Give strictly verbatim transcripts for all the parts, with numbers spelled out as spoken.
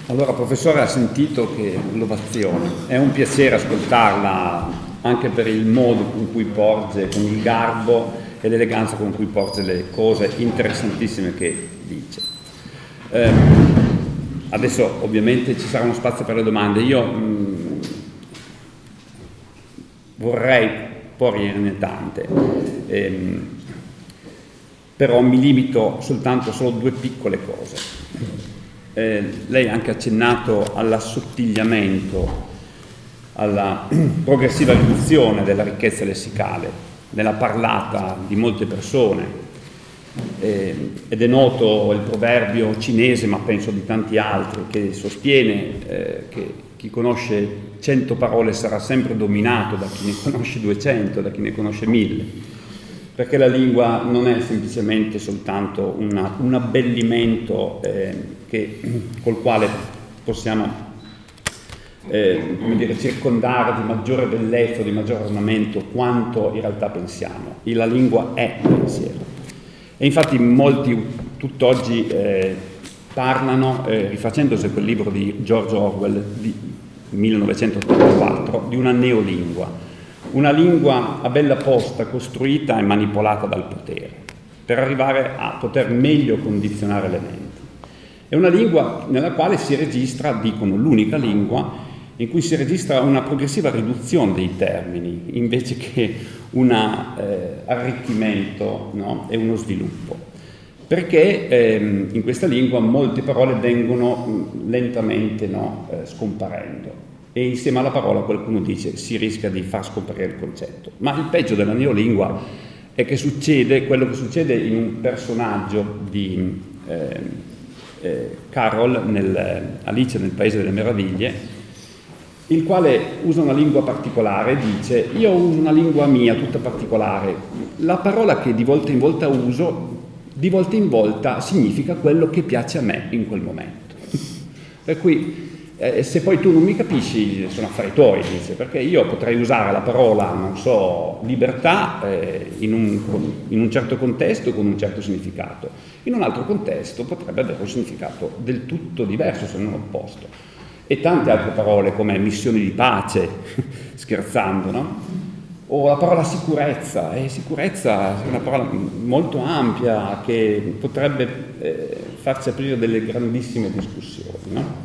Allora, professore, ha sentito che l'ovazione, è un piacere ascoltarla anche per il modo con cui porge, con il garbo e l'eleganza con cui porge le cose interessantissime che dice. Eh, adesso ovviamente ci sarà uno spazio per le domande. Io mh, vorrei porne tante, ehm, però mi limito soltanto solo a due piccole cose. Eh, lei ha anche accennato all'assottigliamento, alla progressiva riduzione della ricchezza lessicale, nella parlata di molte persone, eh, ed è noto il proverbio cinese, ma penso di tanti altri, che sostiene eh, che chi conosce cento parole sarà sempre dominato da chi ne conosce duecento, da chi ne conosce mille. Perché la lingua non è semplicemente soltanto una, un abbellimento eh, che, col quale possiamo eh, come dire, circondare di maggiore bellezza, di maggiore ornamento quanto in realtà pensiamo. E la lingua è pensiero. E infatti molti tutt'oggi eh, parlano, eh, rifacendosi a quel libro di George Orwell di millenovecentottantaquattro, di una neolingua. Una lingua a bella posta, costruita e manipolata dal potere, per arrivare a poter meglio condizionare le menti. È una lingua nella quale si registra, dicono l'unica lingua, in cui si registra una progressiva riduzione dei termini, invece che un eh, arricchimento, no? E uno sviluppo. Perché ehm, in questa lingua molte parole vengono mh, lentamente no, eh, scomparendo. E insieme alla parola qualcuno dice si rischia di far scomparire il concetto. Ma il peggio della neolingua è che succede quello che succede in un personaggio di eh, eh, Carol, nel, Alice nel Paese delle Meraviglie, il quale usa una lingua particolare e dice io uso una lingua mia tutta particolare. La parola che di volta in volta uso, di volta in volta significa quello che piace a me in quel momento. Per cui Eh, se poi tu non mi capisci sono affari tuoi, dice, perché io potrei usare la parola, non so, libertà eh, in, un, in un certo contesto con un certo significato, in un altro contesto potrebbe avere un significato del tutto diverso, se non opposto. E tante altre parole come missioni di pace, scherzando, no? O la parola sicurezza, e sicurezza è una parola molto ampia che potrebbe eh, farci aprire delle grandissime discussioni, no?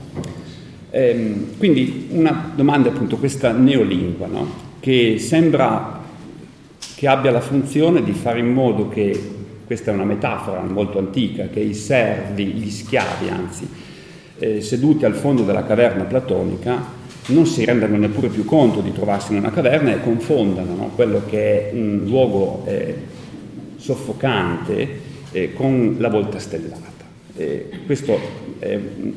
Ehm, quindi una domanda appunto, questa neolingua, no? Che sembra che abbia la funzione di fare in modo che, questa è una metafora molto antica, che i servi, gli schiavi anzi, eh, seduti al fondo della caverna platonica, non si rendano neppure più conto di trovarsi in una caverna e confondano, no? Quello che è un luogo eh, soffocante eh, con la volta stellata. Eh, questo è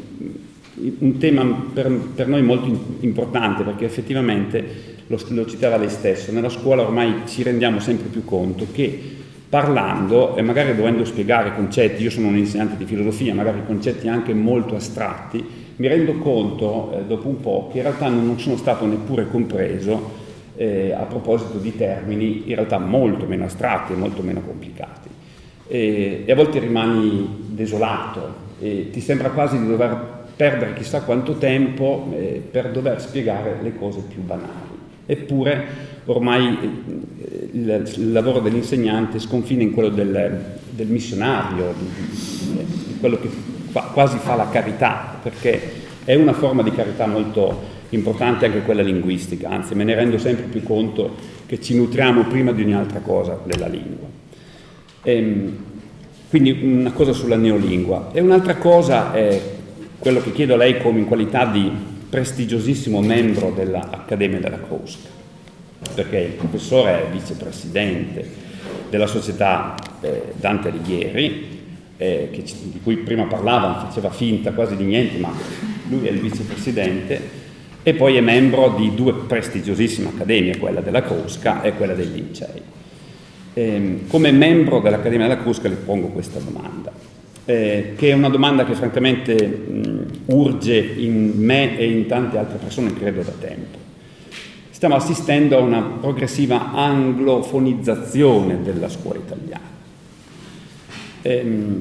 un tema per, per noi molto importante, perché effettivamente, lo, lo citava lei stesso, nella scuola ormai ci rendiamo sempre più conto che parlando e magari dovendo spiegare concetti, io sono un insegnante di filosofia, magari concetti anche molto astratti, mi rendo conto eh, dopo un po' che in realtà non sono stato neppure compreso eh, a proposito di termini in realtà molto meno astratti e molto meno complicati. E, e a volte rimani desolato e ti sembra quasi di dover perdere chissà quanto tempo eh, per dover spiegare le cose più banali. Eppure ormai eh, il, il lavoro dell'insegnante sconfina in quello del, del missionario, di, di, di quello che fa, quasi fa la carità, perché è una forma di carità molto importante anche quella linguistica, anzi me ne rendo sempre più conto che ci nutriamo prima di ogni altra cosa della lingua. Ehm, quindi una cosa sulla neolingua. E un'altra cosa è quello che chiedo a lei come in qualità di prestigiosissimo membro dell'Accademia della Crusca, perché il professore è vicepresidente della società eh, Dante Alighieri, eh, che, di cui prima parlava, faceva finta quasi di niente, ma lui è il vicepresidente, e poi è membro di due prestigiosissime accademie, quella della Crusca e quella dei Lincei. Eh, come membro dell'Accademia della Crusca le pongo questa domanda. Eh, che è una domanda che francamente mh, urge in me e in tante altre persone, credo da tempo. Stiamo assistendo a una progressiva anglofonizzazione della scuola italiana. Ehm,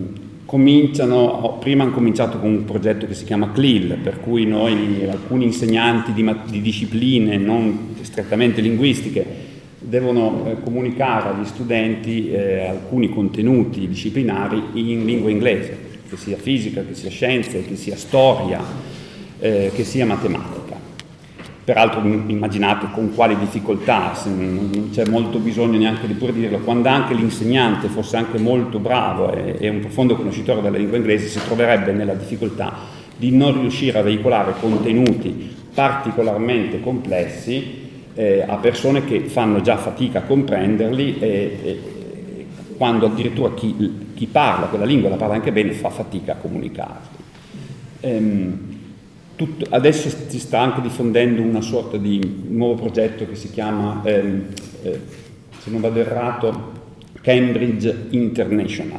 cominciano, prima hanno cominciato con un progetto che si chiama C L I L, per cui noi, alcuni insegnanti di, di discipline non strettamente linguistiche, devono eh, comunicare agli studenti eh, alcuni contenuti disciplinari in lingua inglese, che sia fisica, che sia scienze, che sia storia, eh, che sia matematica. Peraltro immaginate con quali difficoltà, non c'è molto bisogno neanche di pure dirlo, quando anche l'insegnante fosse anche molto bravo e, e un profondo conoscitore della lingua inglese, si troverebbe nella difficoltà di non riuscire a veicolare contenuti particolarmente complessi eh, a persone che fanno già fatica a comprenderli e, e quando addirittura chi, chi parla quella lingua, la parla anche bene, fa fatica a comunicarli. Ehm, Tutto, adesso si sta anche diffondendo una sorta di nuovo progetto che si chiama, ehm, eh, se non vado errato, Cambridge International,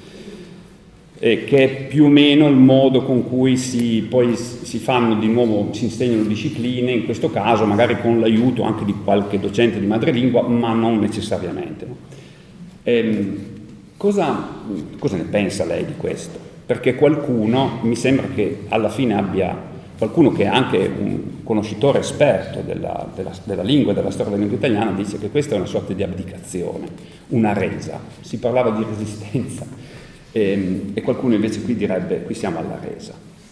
eh, che è più o meno il modo con cui si, poi si fanno di nuovo, si insegnano discipline, in questo caso magari con l'aiuto anche di qualche docente di madrelingua, ma non necessariamente. Ehm, cosa, cosa ne pensa lei di questo? Perché qualcuno, mi sembra che alla fine abbia qualcuno che è anche un conoscitore esperto della, della, della lingua e della storia della lingua italiana, dice che questa è una sorta di abdicazione, una resa. Si parlava di resistenza e, e qualcuno invece qui direbbe qui siamo alla resa.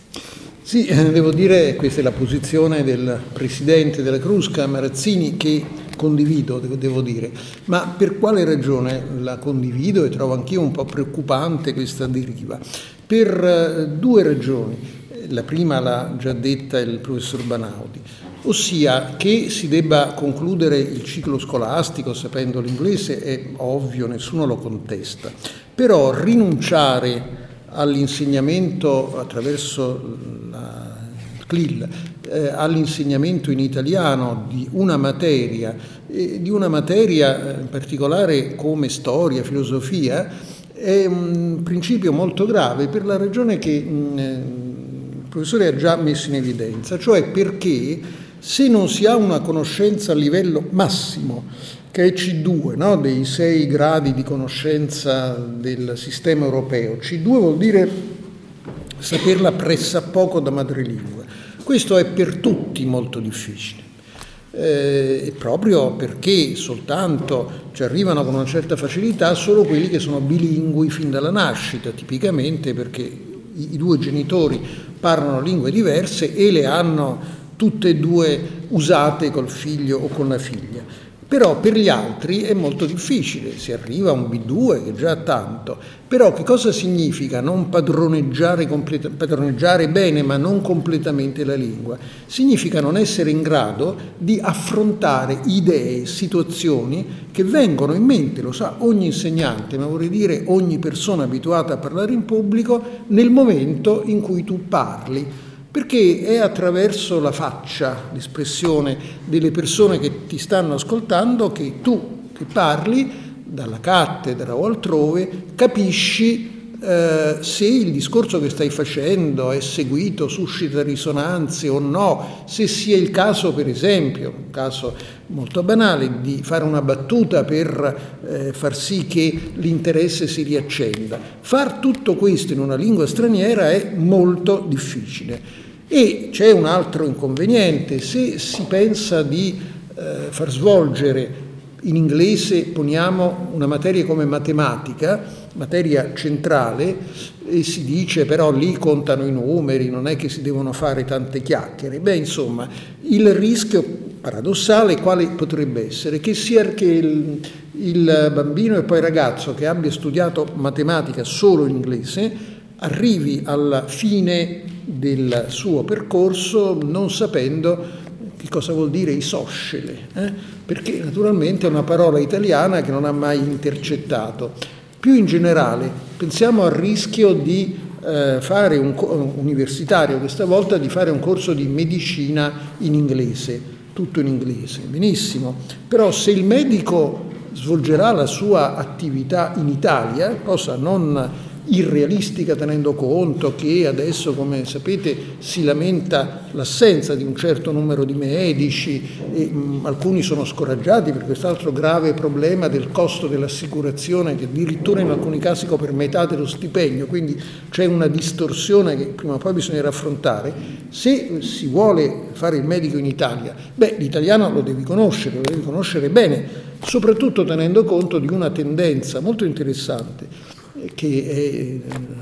Sì, eh, devo dire questa è la posizione del presidente della Crusca, Marazzini, che condivido, devo, devo dire. Ma per quale ragione la condivido e trovo anch'io un po' preoccupante questa deriva? Per eh, due ragioni. La prima l'ha già detta il professor Banaudi, ossia che si debba concludere il ciclo scolastico sapendo l'inglese è ovvio, nessuno lo contesta, però rinunciare all'insegnamento attraverso la C L I L, eh, all'insegnamento in italiano di una materia, eh, di una materia in particolare come storia, filosofia, è un principio molto grave per la ragione che mh, il professore ha già messo in evidenza, cioè perché se non si ha una conoscenza a livello massimo, che è C due, no? Dei sei gradi di conoscenza del sistema europeo, C due vuol dire saperla pressappoco da madrelingua. Questo è per tutti molto difficile, eh, proprio perché soltanto ci arrivano con una certa facilità solo quelli che sono bilingui fin dalla nascita, tipicamente perché i, i due genitori parlano lingue diverse e le hanno tutte e due usate col figlio o con la figlia. Però per gli altri è molto difficile, si arriva a un B due che è già tanto. Però che cosa significa non padroneggiare, completa, padroneggiare bene ma non completamente la lingua? Significa non essere in grado di affrontare idee, situazioni che vengono in mente, lo sa ogni insegnante, ma vorrei dire ogni persona abituata a parlare in pubblico, nel momento in cui tu parli. Perché è attraverso la faccia, l'espressione delle persone che ti stanno ascoltando che tu che parli dalla cattedra o altrove capisci eh, se il discorso che stai facendo è seguito, suscita risonanze o no, se sia il caso, per esempio, un caso molto banale, di fare una battuta per eh, far sì che l'interesse si riaccenda. Far tutto questo in una lingua straniera è molto difficile. E c'è un altro inconveniente: se si pensa di eh, far svolgere in inglese, poniamo, una materia come matematica, materia centrale, e si dice però lì contano i numeri, non è che si devono fare tante chiacchiere. Beh, insomma, il rischio paradossale quale potrebbe essere? Che sia che il, il bambino e poi il ragazzo che abbia studiato matematica solo in inglese arrivi alla fine del suo percorso non sapendo che cosa vuol dire isoscele, eh? Perché naturalmente è una parola italiana che non ha mai intercettato. Più in generale, pensiamo al rischio di eh, fare un universitario, questa volta di fare un corso di medicina in inglese, tutto in inglese, benissimo, però se il medico svolgerà la sua attività in Italia, cosa non irrealistica, tenendo conto che adesso, come sapete, si lamenta l'assenza di un certo numero di medici e mh, alcuni sono scoraggiati per quest'altro grave problema del costo dell'assicurazione, che addirittura in alcuni casi copre metà dello stipendio, quindi c'è una distorsione che prima o poi bisognerà affrontare. Se si vuole fare il medico in Italia, beh, l'italiano lo devi conoscere, lo devi conoscere bene, soprattutto tenendo conto di una tendenza molto interessante eh, che è eh,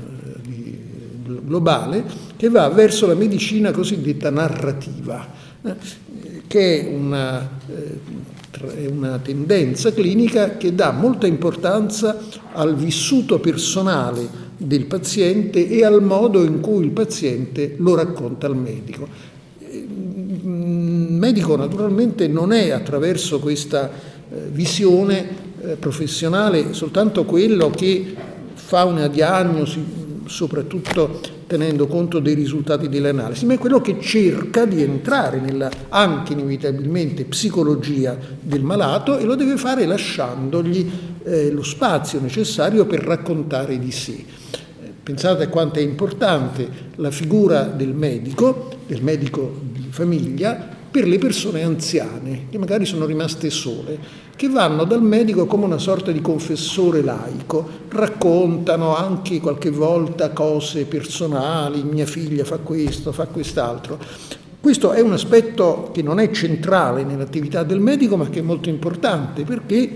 globale, che va verso la medicina cosiddetta narrativa, eh, che è una, eh, una tendenza clinica che dà molta importanza al vissuto personale del paziente e al modo in cui il paziente lo racconta al medico. Il medico naturalmente non è, attraverso questa visione eh, professionale, soltanto quello che fa una diagnosi, soprattutto tenendo conto dei risultati delle analisi, ma è quello che cerca di entrare nella anche inevitabilmente psicologia del malato, e lo deve fare lasciandogli eh, lo spazio necessario per raccontare di sé. Eh, pensate a quanto è importante la figura del medico, del medico di famiglia, per le persone anziane, che magari sono rimaste sole, che vanno dal medico come una sorta di confessore laico, raccontano anche qualche volta cose personali, mia figlia fa questo, fa quest'altro. Questo è un aspetto che non è centrale nell'attività del medico, ma che è molto importante, perché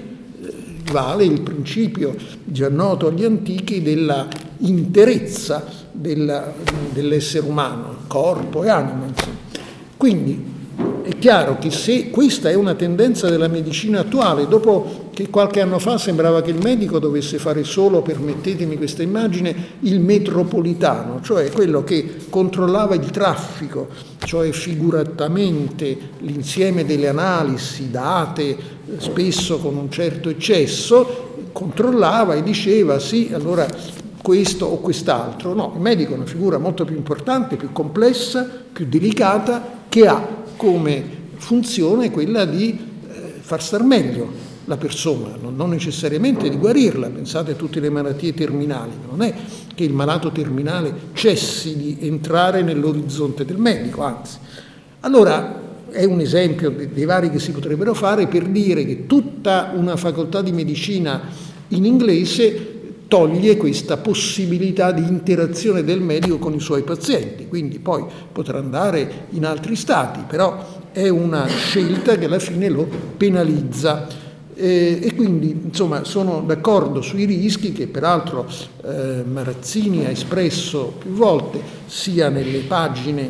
vale il principio già noto agli antichi della interezza della, dell'essere umano, corpo e anima, insomma. Quindi è chiaro che se questa è una tendenza della medicina attuale, dopo che qualche anno fa sembrava che il medico dovesse fare solo, permettetemi questa immagine, il metropolitano, cioè quello che controllava il traffico, cioè figuratamente l'insieme delle analisi date spesso con un certo eccesso, controllava e diceva sì, allora questo o quest'altro. No, il medico è una figura molto più importante, più complessa, più delicata, che ha come funzione quella di eh, far star meglio la persona, non, non necessariamente di guarirla. Pensate a tutte le malattie terminali, non è che il malato terminale cessi di entrare nell'orizzonte del medico, anzi. Allora è un esempio dei vari che si potrebbero fare per dire che tutta una facoltà di medicina in inglese toglie questa possibilità di interazione del medico con i suoi pazienti, quindi poi potrà andare in altri stati, però è una scelta che alla fine lo penalizza. Eh, e quindi insomma sono d'accordo sui rischi che peraltro eh, Marazzini ha espresso più volte, sia nelle pagine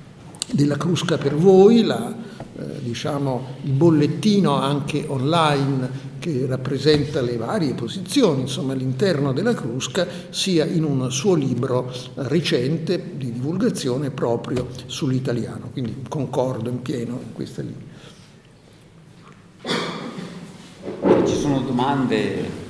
della Crusca per voi, la, eh, diciamo, il bollettino anche online che rappresenta le varie posizioni, insomma, all'interno della Crusca, sia in un suo libro recente di divulgazione proprio sull'italiano. Quindi concordo in pieno in questa linea. Ci sono domande?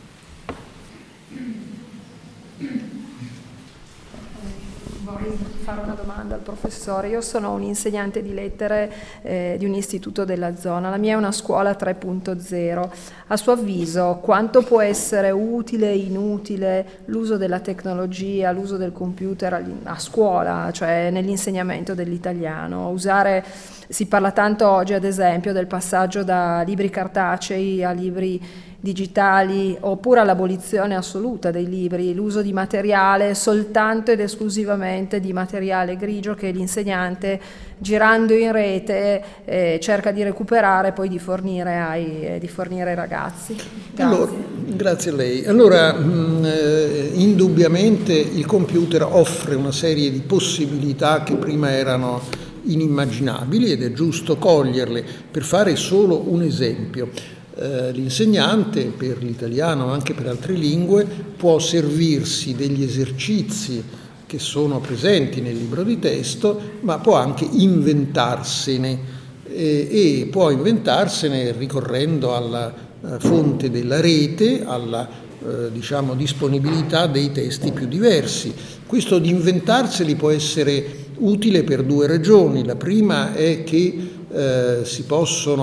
Vorrei fare una domanda al professore. Io sono un insegnante di lettere eh, di un istituto della zona. La mia è una scuola tre punto zero. A suo avviso, quanto può essere utile e inutile l'uso della tecnologia, l'uso del computer a scuola, cioè nell'insegnamento dell'italiano? Usare, si parla tanto oggi, ad esempio, del passaggio da libri cartacei a libri digitali, oppure all'abolizione assoluta dei libri, l'uso di materiale soltanto ed esclusivamente di materiale grigio che l'insegnante, girando in rete, eh, cerca di recuperare e poi di fornire ai, eh, di fornire ai ragazzi. Grazie. Allora, grazie a lei. Allora, mh, eh, indubbiamente il computer offre una serie di possibilità che prima erano inimmaginabili ed è giusto coglierle. Per fare solo un esempio, l'insegnante per l'italiano ma anche per altre lingue può servirsi degli esercizi che sono presenti nel libro di testo, ma può anche inventarsene eh, e può inventarsene ricorrendo alla eh, fonte della rete, alla eh, diciamo disponibilità dei testi più diversi. Questo di inventarseli può essere utile per due ragioni. La prima è che eh, si possono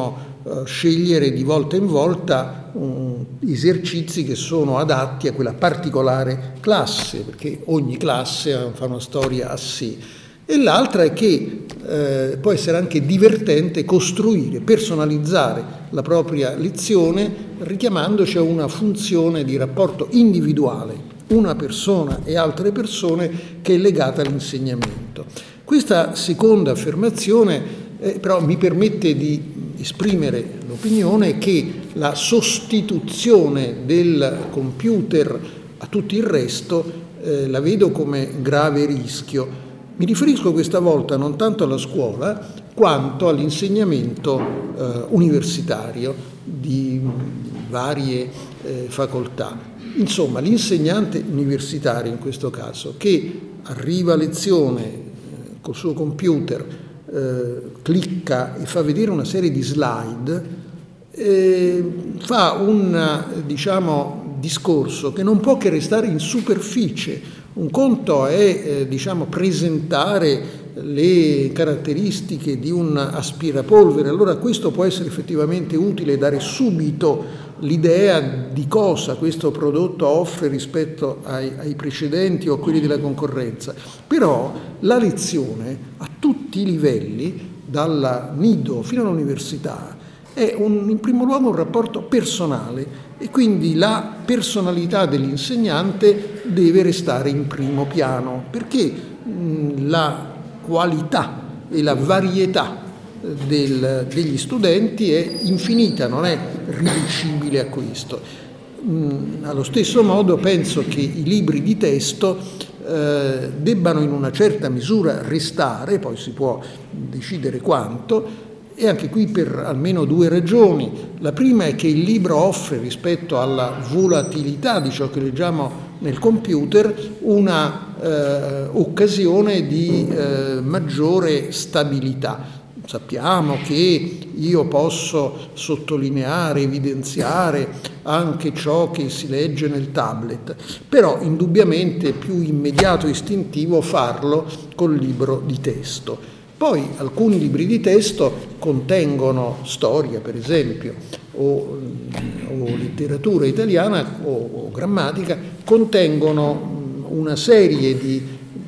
eh, scegliere di volta in volta um, esercizi che sono adatti a quella particolare classe, perché ogni classe fa una storia a sé. E l'altra è che eh, può essere anche divertente costruire, personalizzare la propria lezione richiamandoci a una funzione di rapporto individuale, una persona e altre persone, che è legata all'insegnamento. Questa seconda affermazione eh, però mi permette di esprimere l'opinione che la sostituzione del computer a tutto il resto eh, la vedo come grave rischio. Mi riferisco questa volta non tanto alla scuola quanto all'insegnamento eh, universitario di varie eh, facoltà. Insomma, l'insegnante universitario in questo caso, che arriva a lezione eh, col suo computer, eh, clicca e fa vedere una serie di slide, eh, fa un diciamo, discorso che non può che restare in superficie. Un conto è eh, diciamo, presentare le caratteristiche di un aspirapolvere, allora questo può essere effettivamente utile, dare subito l'idea di cosa questo prodotto offre rispetto ai, ai precedenti o a quelli della concorrenza. Però la lezione a tutti i livelli, dal nido fino all'università, è un, in primo luogo un rapporto personale, e quindi la personalità dell'insegnante deve restare in primo piano, perché mh, la qualità e la varietà del, degli studenti è infinita, non è riducibile a questo. Mh, allo stesso modo penso che i libri di testo eh, debbano in una certa misura restare, poi si può decidere quanto, e anche qui per almeno due ragioni. La prima è che il libro offre, rispetto alla volatilità di ciò che leggiamo nel computer, una eh, occasione di eh, maggiore stabilità. Sappiamo che io posso sottolineare, evidenziare anche ciò che si legge nel tablet, però indubbiamente è più immediato e istintivo farlo col libro di testo. Poi alcuni libri di testo contengono storia, per esempio, o, o letteratura italiana o, o grammatica, contengono una serie di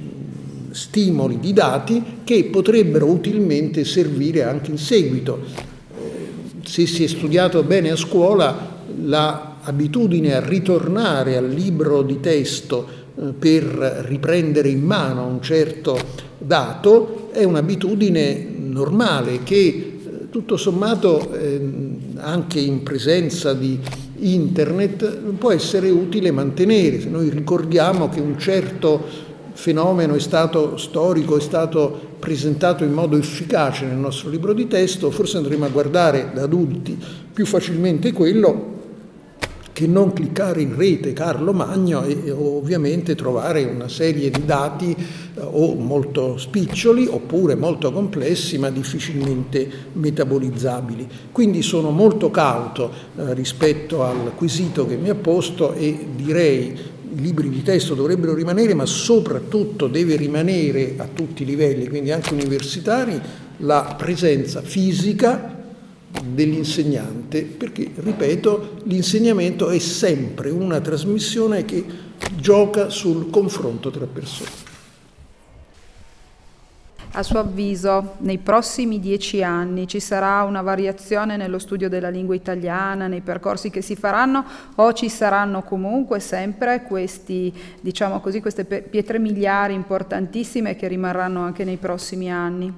stimoli didati che potrebbero utilmente servire anche in seguito. Se si è studiato bene a scuola, l'abitudine a ritornare al libro di testo per riprendere in mano un certo dato è un'abitudine normale che tutto sommato eh, anche in presenza di internet può essere utile mantenere. Se noi ricordiamo che un certo fenomeno è stato storico, è stato presentato in modo efficace nel nostro libro di testo, forse andremo a guardare da adulti più facilmente quello che non cliccare in rete Carlo Magno e, e ovviamente trovare una serie di dati eh, o molto spiccioli oppure molto complessi ma difficilmente metabolizzabili. Quindi sono molto cauto eh, rispetto al quesito che mi ha posto e direi i libri di testo dovrebbero rimanere, ma soprattutto deve rimanere a tutti i livelli, quindi anche universitari, la presenza fisica dell'insegnante, perché, ripeto, l'insegnamento è sempre una trasmissione che gioca sul confronto tra persone. A suo avviso, nei prossimi dieci anni ci sarà una variazione nello studio della lingua italiana, nei percorsi che si faranno, o ci saranno comunque sempre questi, diciamo così, queste pietre miliari importantissime che rimarranno anche nei prossimi anni?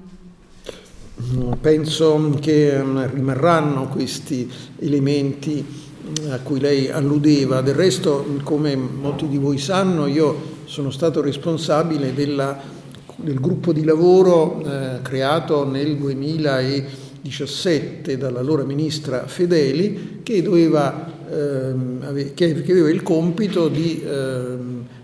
Penso che rimarranno questi elementi a cui lei alludeva. Del resto, come molti di voi sanno, io sono stato responsabile della, del gruppo di lavoro eh, creato nel duemiladiciassette dall'allora ministra Fedeli, che, doveva, eh, ave, che, che aveva il compito di eh, eh,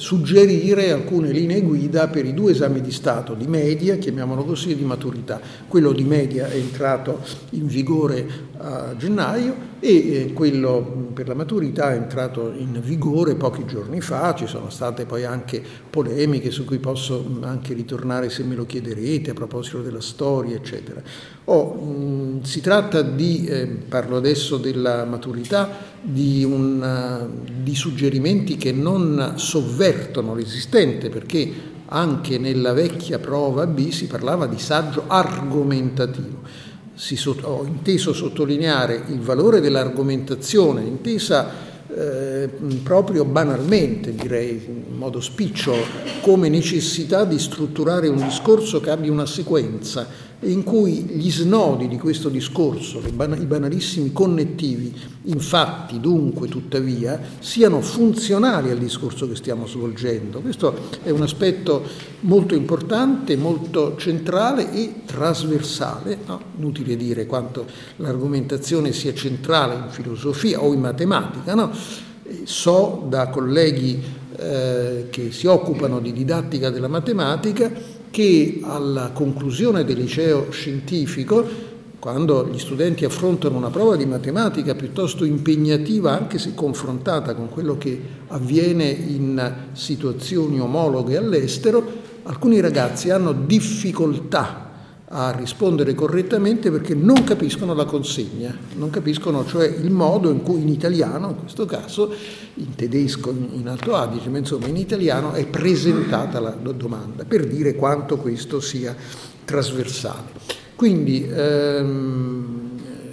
suggerire alcune linee guida per i due esami di Stato, di media, chiamiamolo così, e di maturità. Quello di media è entrato in vigore a gennaio e eh, quello per la maturità è entrato in vigore pochi giorni fa. Ci sono state poi anche polemiche su cui posso anche ritornare se me lo chiederete, a proposito della storia, eccetera. Oh, mh, si tratta di, eh, parlo adesso della maturità, di, un, di suggerimenti che non sovvertono l'esistente, perché anche nella vecchia prova B si parlava di saggio argomentativo. Si sott- ho inteso sottolineare il valore dell'argomentazione, intesa eh, proprio banalmente, direi in modo spicciolo, come necessità di strutturare un discorso che abbia una sequenza, in cui gli snodi di questo discorso, i banalissimi connettivi, infatti, dunque, tuttavia, siano funzionali al discorso che stiamo svolgendo. Questo è un aspetto molto importante, molto centrale e trasversale. No? Inutile dire quanto l'argomentazione sia centrale in filosofia o in matematica, no? So da colleghi eh, che si occupano di didattica della matematica che alla conclusione del liceo scientifico, quando gli studenti affrontano una prova di matematica piuttosto impegnativa, anche se confrontata con quello che avviene in situazioni omologhe all'estero, alcuni ragazzi hanno difficoltà a rispondere correttamente perché non capiscono la consegna, non capiscono cioè il modo in cui in italiano, in questo caso, in tedesco, in Alto Adige, ma insomma in italiano è presentata la domanda, per dire quanto questo sia trasversale. Quindi ehm,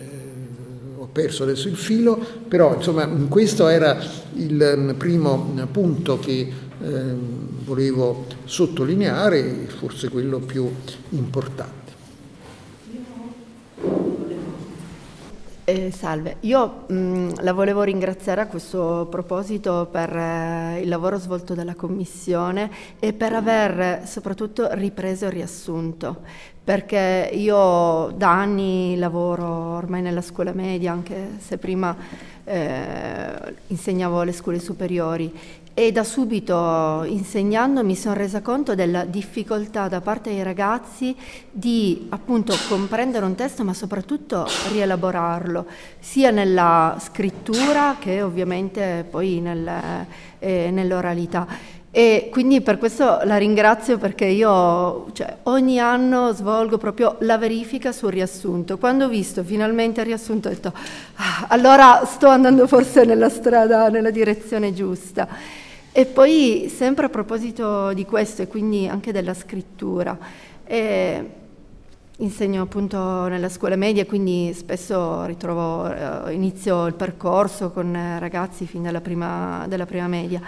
ho perso adesso il filo, però insomma questo era il primo punto che ehm, volevo sottolineare, forse quello più importante. Eh, salve, io mh, la volevo ringraziare a questo proposito per eh, il lavoro svolto dalla Commissione e per aver soprattutto ripreso il riassunto, perché io da anni lavoro ormai nella scuola media, anche se prima eh, insegnavo alle scuole superiori, e da subito insegnando mi sono resa conto della difficoltà da parte dei ragazzi di appunto comprendere un testo, ma soprattutto rielaborarlo, sia nella scrittura che ovviamente poi nel, eh, nell'oralità. E quindi per questo la ringrazio, perché io cioè, ogni anno svolgo proprio la verifica sul riassunto. Quando ho visto finalmente il riassunto ho detto ah, allora sto andando forse nella strada, nella direzione giusta. E poi sempre a proposito di questo e quindi anche della scrittura, eh, insegno appunto nella scuola media, quindi spesso ritrovo, eh, inizio il percorso con ragazzi fin dalla prima, dalla prima media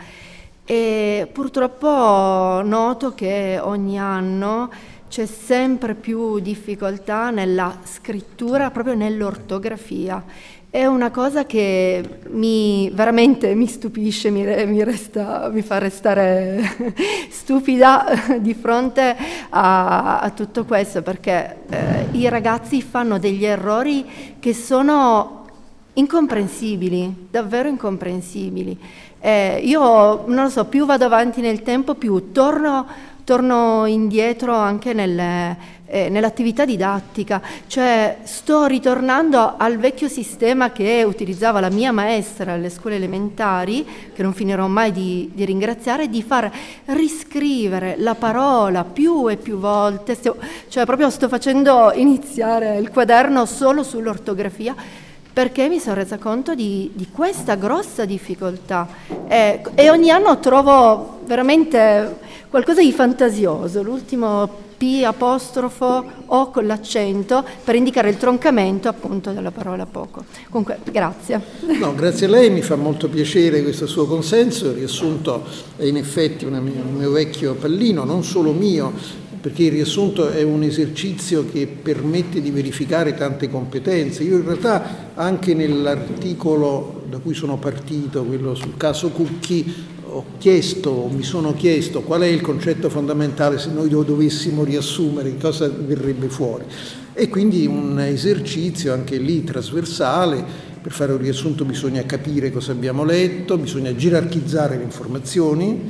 e purtroppo noto che ogni anno c'è sempre più difficoltà nella scrittura, proprio nell'ortografia. È una cosa che mi veramente mi stupisce, mi, mi, resta, mi fa restare stupida di fronte a, a tutto questo, perché eh, i ragazzi fanno degli errori che sono incomprensibili, davvero incomprensibili. Eh, io non lo so, più vado avanti nel tempo, più torno, torno indietro anche nel... Eh, nell'attività didattica, cioè sto ritornando al vecchio sistema che utilizzava la mia maestra alle scuole elementari, che non finirò mai di, di ringraziare, di far riscrivere la parola più e più volte, sto, cioè proprio sto facendo iniziare il quaderno solo sull'ortografia, perché mi sono resa conto di, di questa grossa difficoltà eh, e ogni anno trovo veramente qualcosa di fantasioso. L'ultimo P apostrofo O con l'accento per indicare il troncamento appunto della parola poco. Comunque, grazie. No, grazie a lei, mi fa molto piacere questo suo consenso. Il riassunto è in effetti una mia, un mio vecchio pallino, non solo mio, perché il riassunto è un esercizio che permette di verificare tante competenze. Io in realtà anche nell'articolo da cui sono partito, quello sul caso Cucchi, ho chiesto, mi sono chiesto qual è il concetto fondamentale se noi lo dovessimo riassumere, cosa verrebbe fuori. E quindi un esercizio anche lì trasversale. Per fare un riassunto bisogna capire cosa abbiamo letto, bisogna gerarchizzare le informazioni,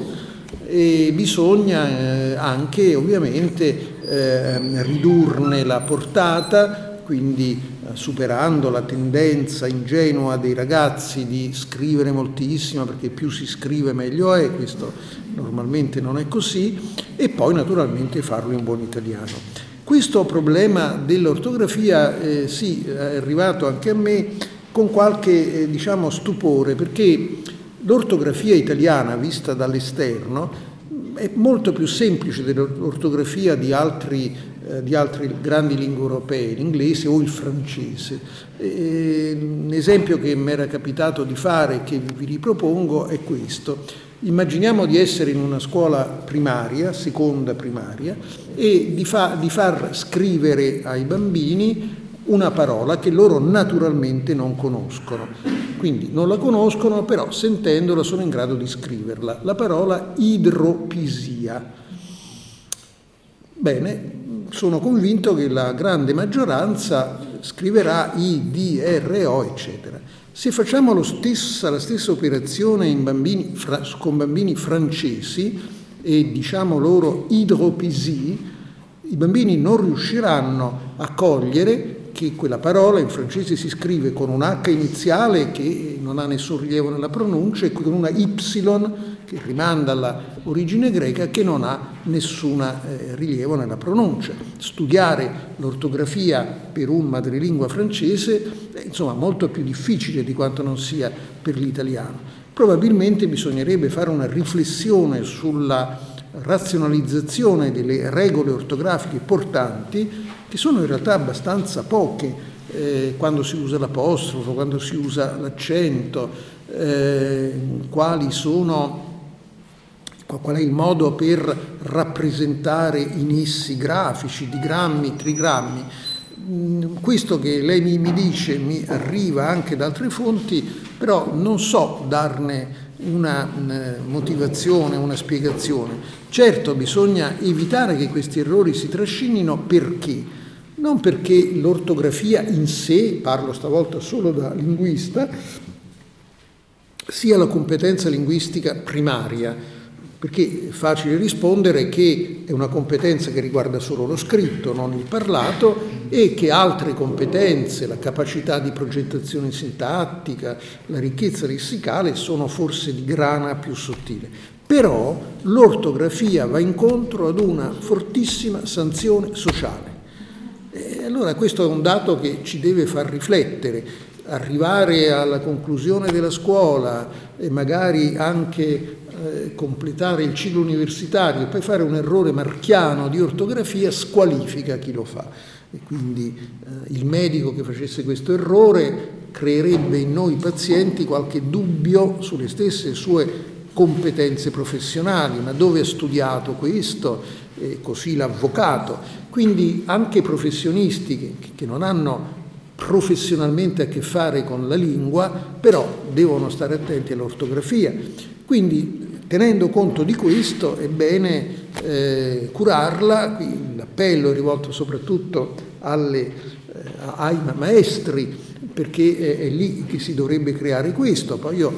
e bisogna eh, anche ovviamente eh, ridurne la portata, quindi eh, superando la tendenza ingenua dei ragazzi di scrivere moltissimo, perché più si scrive meglio è, questo normalmente non è così, e poi naturalmente farlo in buon italiano. Questo problema dell'ortografia eh, sì, è arrivato anche a me con qualche eh, diciamo stupore, perché l'ortografia italiana vista dall'esterno è molto più semplice dell'ortografia di altri, eh, di altre grandi lingue europee, l'inglese o il francese. E, un esempio che mi era capitato di fare, che vi ripropongo, è questo. Immaginiamo di essere in una scuola primaria, seconda primaria, e di, fa, di far scrivere ai bambini una parola che loro naturalmente non conoscono. Quindi non la conoscono, però sentendola sono in grado di scriverla. La parola idropisia. Bene, sono convinto che la grande maggioranza scriverà I, D, R, O, eccetera. Se facciamo lo stessa, la stessa operazione in bambini, fra, con bambini francesi e diciamo loro idropisia, i bambini non riusciranno a cogliere che quella parola in francese si scrive con un H iniziale che non ha nessun rilievo nella pronuncia e con una Y che rimanda all'origine greca che non ha nessun eh, rilievo nella pronuncia. Studiare l'ortografia per un madrelingua francese è insomma molto più difficile di quanto non sia per l'italiano. Probabilmente bisognerebbe fare una riflessione sulla razionalizzazione delle regole ortografiche portanti, che sono in realtà abbastanza poche, eh, quando si usa l'apostrofo, quando si usa l'accento, eh, quali sono, qual è il modo per rappresentare inissi grafici, digrammi, trigrammi. Questo che lei mi, mi dice mi arriva anche da altre fonti, però non so darne una motivazione, una spiegazione. Certo, bisogna evitare che questi errori si trascinino, perché? Non perché l'ortografia in sé, parlo stavolta solo da linguista, sia la competenza linguistica primaria, perché è facile rispondere che è una competenza che riguarda solo lo scritto, non il parlato, e che altre competenze, la capacità di progettazione sintattica, la ricchezza lessicale, sono forse di grana più sottile. Però l'ortografia va incontro ad una fortissima sanzione sociale. E allora questo è un dato che ci deve far riflettere. Arrivare alla conclusione della scuola e magari anche eh, completare il ciclo universitario e poi fare un errore marchiano di ortografia squalifica chi lo fa. E quindi eh, il medico che facesse questo errore creerebbe in noi pazienti qualche dubbio sulle stesse sue competenze professionali, ma dove ha studiato questo? E così l'avvocato. Quindi anche professionisti che, che non hanno professionalmente a che fare con la lingua, però devono stare attenti all'ortografia. Quindi, tenendo conto di questo, è bene eh, curarla. Qui l'appello è rivolto soprattutto alle, eh, ai maestri, perché è, è lì che si dovrebbe creare questo. Poi io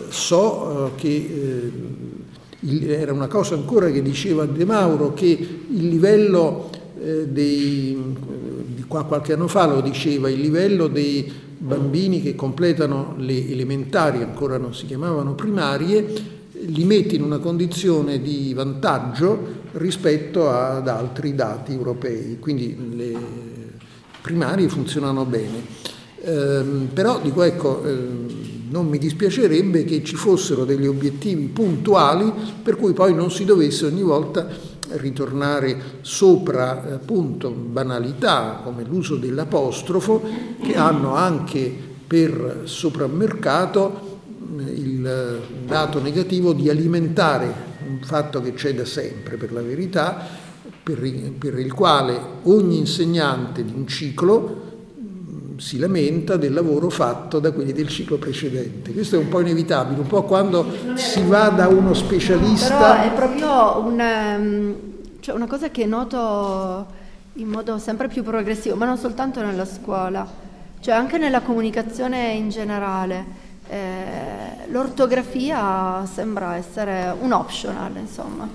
so eh, che eh, il, era una cosa ancora che diceva De Mauro, che il livello eh, dei qua qualche anno fa lo diceva, il livello dei bambini che completano le elementari, ancora non si chiamavano primarie, li mette in una condizione di vantaggio rispetto ad altri dati europei, quindi le primarie funzionano bene. Ehm, però dico ecco, ehm, non mi dispiacerebbe che ci fossero degli obiettivi puntuali per cui poi non si dovesse ogni volta ritornare sopra appunto banalità come l'uso dell'apostrofo, che hanno anche per soprammercato il dato negativo di alimentare un fatto che c'è da sempre, per la verità, per, per il quale ogni insegnante di un ciclo si lamenta del lavoro fatto da quelli del ciclo precedente. Questo è un po' inevitabile, un po' quando si va da uno specialista. Però è proprio un, cioè una cosa che noto in modo sempre più progressivo, ma non soltanto nella scuola, cioè anche nella comunicazione in generale. Eh, l'ortografia sembra essere un optional, insomma.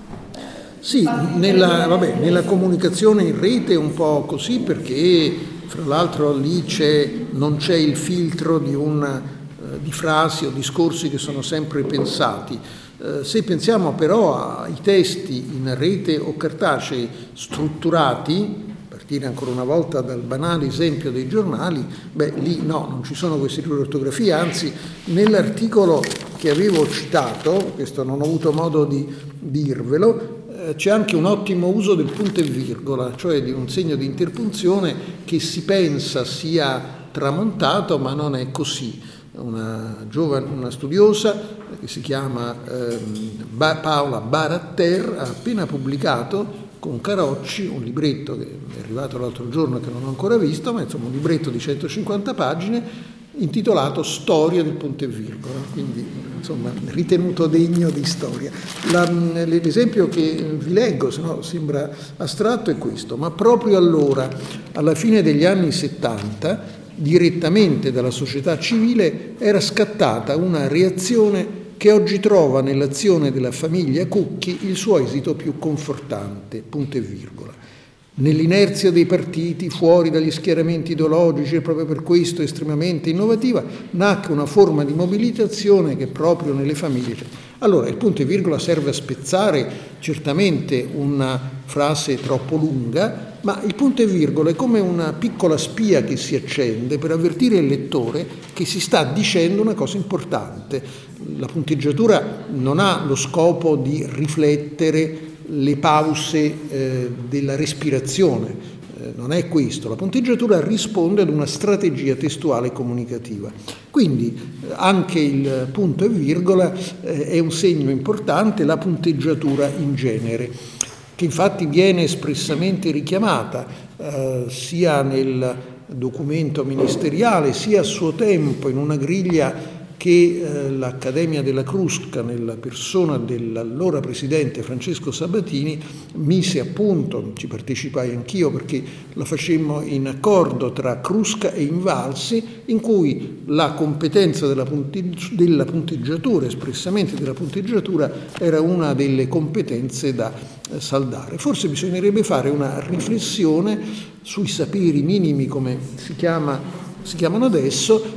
Sì, nella, vabbè, nella comunicazione in rete è un po' così, perché fra l'altro lì c'è, non c'è il filtro di, un, eh, di frasi o discorsi che sono sempre pensati. Eh, se pensiamo però ai testi in rete o cartacei strutturati, partire ancora una volta dal banale esempio dei giornali, beh lì no, non ci sono questi errori di ortografia, anzi nell'articolo che avevo citato, questo non ho avuto modo di dirvelo, eh, c'è anche un ottimo uso del punto e virgola, cioè di un segno di interpunzione che si pensa sia tramontato, ma non è così. Una giovane, una studiosa che si chiama eh, ba- Paola Baratter ha appena pubblicato con Carocci un libretto che è arrivato l'altro giorno, che non ho ancora visto, ma insomma un libretto di centocinquanta pagine intitolato Storia del punto e virgola, quindi insomma ritenuto degno di storia. La, l'esempio che vi leggo, se no sembra astratto, è questo: ma proprio allora, alla fine degli anni settanta, direttamente dalla società civile era scattata una reazione che oggi trova nell'azione della famiglia Cucchi il suo esito più confortante, punto e virgola. Nell'inerzia dei partiti, fuori dagli schieramenti ideologici, e proprio per questo estremamente innovativa, nacque una forma di mobilitazione che proprio nelle famiglie c'è. Allora, il punto e virgola serve a spezzare certamente una frase troppo lunga, ma il punto e virgola è come una piccola spia che si accende per avvertire il lettore che si sta dicendo una cosa importante. La punteggiatura non ha lo scopo di riflettere le pause eh, della respirazione, eh, non è questo. La punteggiatura risponde ad una strategia testuale comunicativa. Quindi eh, anche il punto e virgola eh, è un segno importante, la punteggiatura in genere, che infatti viene espressamente richiamata eh, sia nel documento ministeriale sia a suo tempo in una griglia che eh, l'Accademia della Crusca, nella persona dell'allora presidente Francesco Sabatini, mise a punto. Ci partecipai anch'io perché la facemmo in accordo tra Crusca e Invalsi, in cui la competenza della, punteggi- della punteggiatura, espressamente della punteggiatura, era una delle competenze da eh, saldare. Forse bisognerebbe fare una riflessione sui saperi minimi, come si chiama, si chiamano adesso,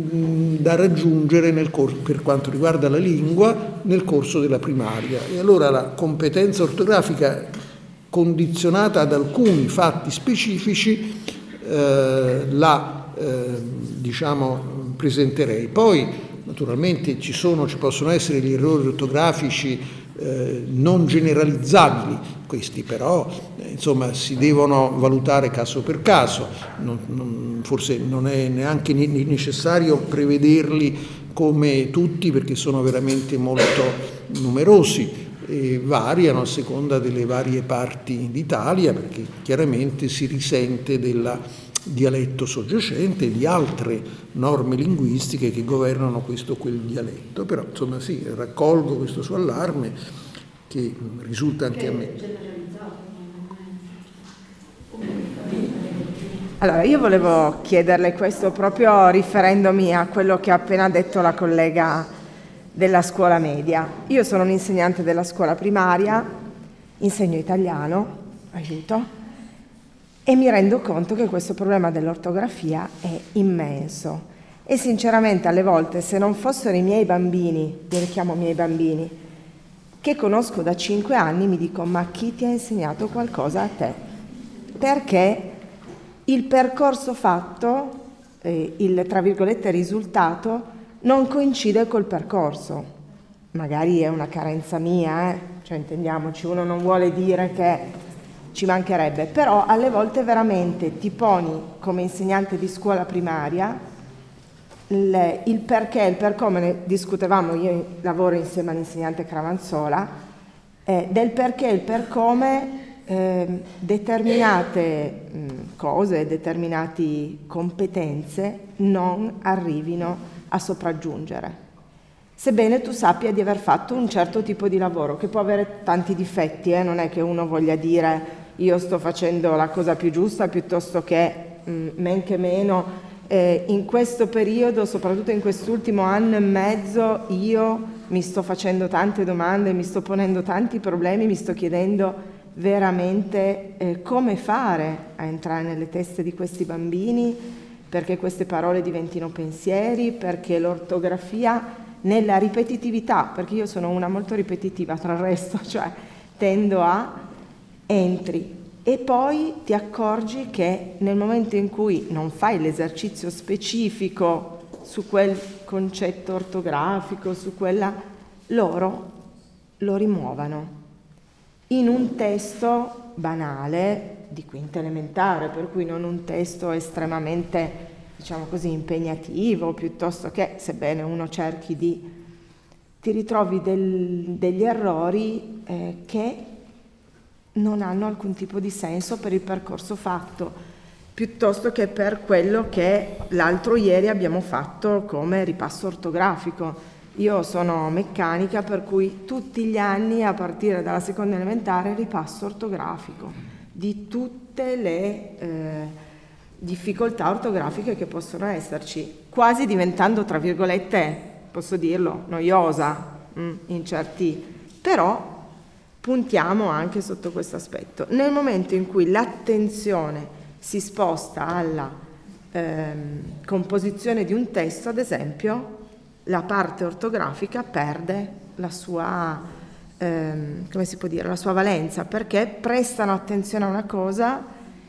da raggiungere nel corso, per quanto riguarda la lingua, nel corso della primaria. E allora la competenza ortografica condizionata ad alcuni fatti specifici eh, la eh, diciamo presenterei. Poi naturalmente ci sono, ci possono essere gli errori ortografici eh, non generalizzabili, questi però eh, insomma si devono valutare caso per caso, non, non, forse non è neanche necessario prevederli come tutti, perché sono veramente molto numerosi e variano a seconda delle varie parti d'Italia, perché chiaramente si risente del dialetto soggiacente e di altre norme linguistiche che governano questo o quel dialetto. Però insomma sì, raccolgo questo suo allarme che risulta anche a me. Allora, io volevo chiederle questo proprio riferendomi a quello che ha appena detto la collega della scuola media. Io sono un'insegnante della scuola primaria, insegno italiano, aiuto, e mi rendo conto che questo problema dell'ortografia è immenso. E sinceramente alle volte, se non fossero i miei bambini, io li chiamo miei bambini, che conosco da cinque anni, mi dico: ma chi ti ha insegnato qualcosa a te? Perché il percorso fatto, eh, il tra virgolette risultato, non coincide col percorso. Magari è una carenza mia, eh? Cioè intendiamoci, uno non vuole dire che ci mancherebbe, però alle volte veramente ti poni come insegnante di scuola primaria il, il perché, il per come, ne discutevamo, io lavoro insieme all'insegnante Cravanzola, eh, del perché, il per come eh, determinate mh, cose, determinate competenze non arrivino a sopraggiungere. Sebbene tu sappia di aver fatto un certo tipo di lavoro, che può avere tanti difetti, eh? Non è che uno voglia dire io sto facendo la cosa più giusta piuttosto che mh, men che meno Eh, in questo periodo, soprattutto in quest'ultimo anno e mezzo, io mi sto facendo tante domande, mi sto ponendo tanti problemi, mi sto chiedendo veramente eh, come fare a entrare nelle teste di questi bambini, perché queste parole diventino pensieri, perché l'ortografia nella ripetitività, perché io sono una molto ripetitiva tra il resto, cioè tendo a entri e poi ti accorgi che nel momento in cui non fai l'esercizio specifico su quel concetto ortografico, su quella, loro lo rimuovano in un testo banale di quinta elementare, per cui non un testo estremamente, diciamo così, impegnativo, piuttosto che, sebbene uno cerchi di, ti ritrovi del, degli errori eh, che non hanno alcun tipo di senso per il percorso fatto, piuttosto che per quello che l'altro ieri abbiamo fatto come ripasso ortografico. Io sono meccanica, per cui tutti gli anni, a partire dalla seconda elementare, ripasso ortografico di tutte le eh, difficoltà ortografiche che possono esserci, quasi diventando, tra virgolette, posso dirlo, noiosa mh, in certi, però puntiamo anche sotto questo aspetto. Nel momento in cui l'attenzione si sposta alla ehm, composizione di un testo, ad esempio, la parte ortografica perde la sua, ehm, come si può dire, la sua valenza, perché prestano attenzione a una cosa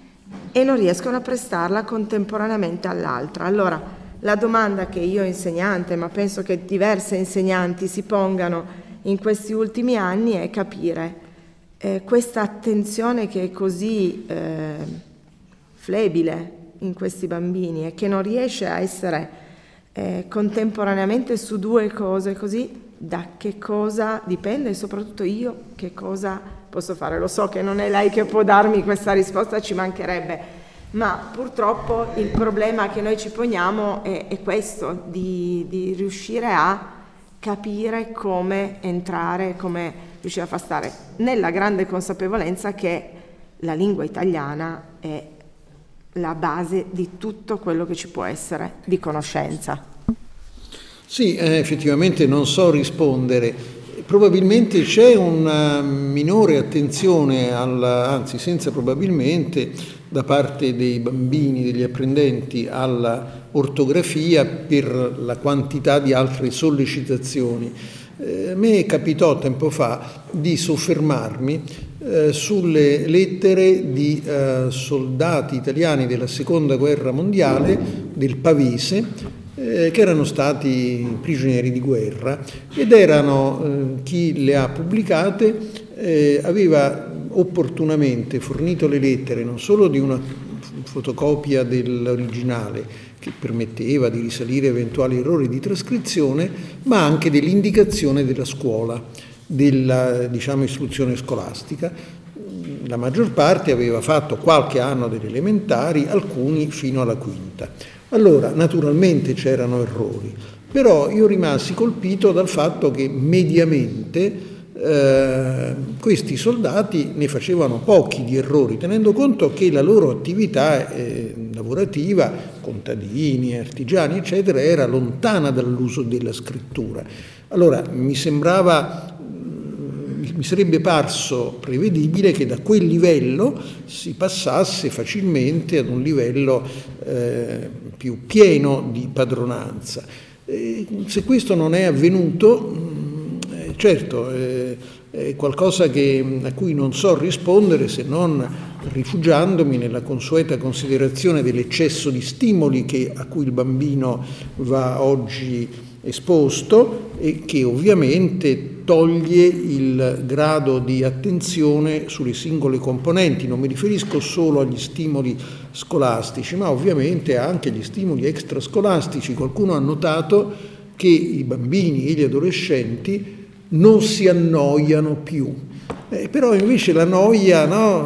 e non riescono a prestarla contemporaneamente all'altra. Allora, la domanda che io insegnante, ma penso che diverse insegnanti si pongano in questi ultimi anni, è capire eh, questa attenzione che è così eh, flebile in questi bambini e che non riesce a essere eh, contemporaneamente su due cose, così da che cosa dipende, e soprattutto io che cosa posso fare. Lo so che non è lei che può darmi questa risposta, ci mancherebbe, ma purtroppo il problema che noi ci poniamo è, è questo, di, di riuscire a capire come entrare, come riuscire a far stare, nella grande consapevolezza che la lingua italiana è la base di tutto quello che ci può essere di conoscenza. Sì, eh, effettivamente non so rispondere. Probabilmente c'è una minore attenzione, alla, anzi senza probabilmente, da parte dei bambini, degli apprendenti alla ortografia per la quantità di altre sollecitazioni. Eh, a me capitò tempo fa di soffermarmi eh, sulle lettere di eh, soldati italiani della seconda guerra mondiale, del Pavese, eh, che erano stati prigionieri di guerra, ed erano, eh, chi le ha pubblicate eh, aveva opportunamente fornito le lettere non solo di una fotocopia dell'originale che permetteva di risalire eventuali errori di trascrizione, ma anche dell'indicazione della scuola, della, diciamo, istruzione scolastica. La maggior parte aveva fatto qualche anno delle elementari, alcuni fino alla quinta. Allora, naturalmente c'erano errori, però io rimasi colpito dal fatto che mediamente Eh, questi soldati ne facevano pochi di errori, tenendo conto che la loro attività eh, lavorativa, contadini, artigiani, eccetera, era lontana dall'uso della scrittura. Allora mi sembrava, mi sarebbe parso prevedibile che da quel livello si passasse facilmente ad un livello eh, più pieno di padronanza. Eh, se questo non è avvenuto, certo, eh, è qualcosa che, a cui non so rispondere se non rifugiandomi nella consueta considerazione dell'eccesso di stimoli che, a cui il bambino va oggi esposto e che ovviamente toglie il grado di attenzione sulle singole componenti. Non mi riferisco solo agli stimoli scolastici, ma ovviamente anche agli stimoli extrascolastici. Qualcuno ha notato che i bambini e gli adolescenti non si annoiano più, eh, però invece la noia, no,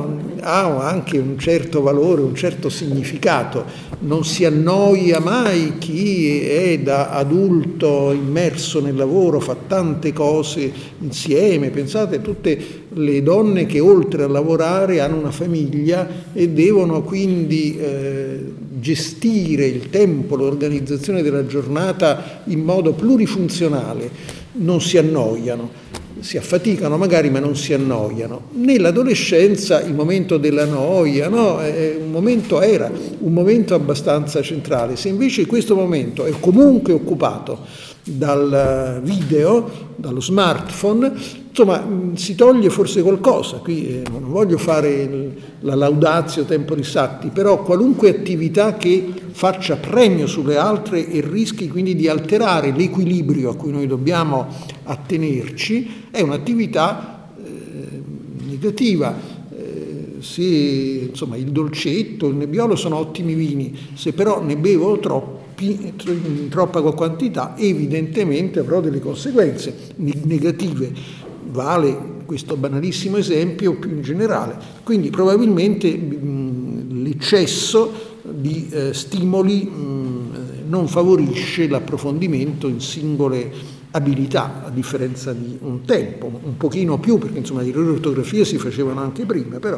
ha anche un certo valore, un certo significato. Non si annoia mai chi è da adulto immerso nel lavoro, fa tante cose insieme. Pensate a tutte le donne che oltre a lavorare hanno una famiglia e devono quindi eh, gestire il tempo, l'organizzazione della giornata in modo plurifunzionale. Non si annoiano. Si affaticano magari ma non si annoiano. Nell'adolescenza il momento della noia, no? È un momento era un momento abbastanza centrale. Se invece questo momento è comunque occupato dal video, dallo smartphone, insomma si toglie forse qualcosa. Qui eh, non voglio fare il, la laudatio temporis acti, però qualunque attività che faccia premio sulle altre e rischi quindi di alterare l'equilibrio a cui noi dobbiamo attenerci è un'attività eh, negativa. Eh, se insomma il dolcetto, il nebbiolo sono ottimi vini, se però ne bevo troppi, in troppa quantità, evidentemente avrò delle conseguenze negative. Vale questo banalissimo esempio più in generale. Quindi probabilmente mh, l'eccesso di eh, stimoli mh, non favorisce l'approfondimento in singole abilità, a differenza di un tempo, un pochino più, perché insomma le ortografie si facevano anche prima, però.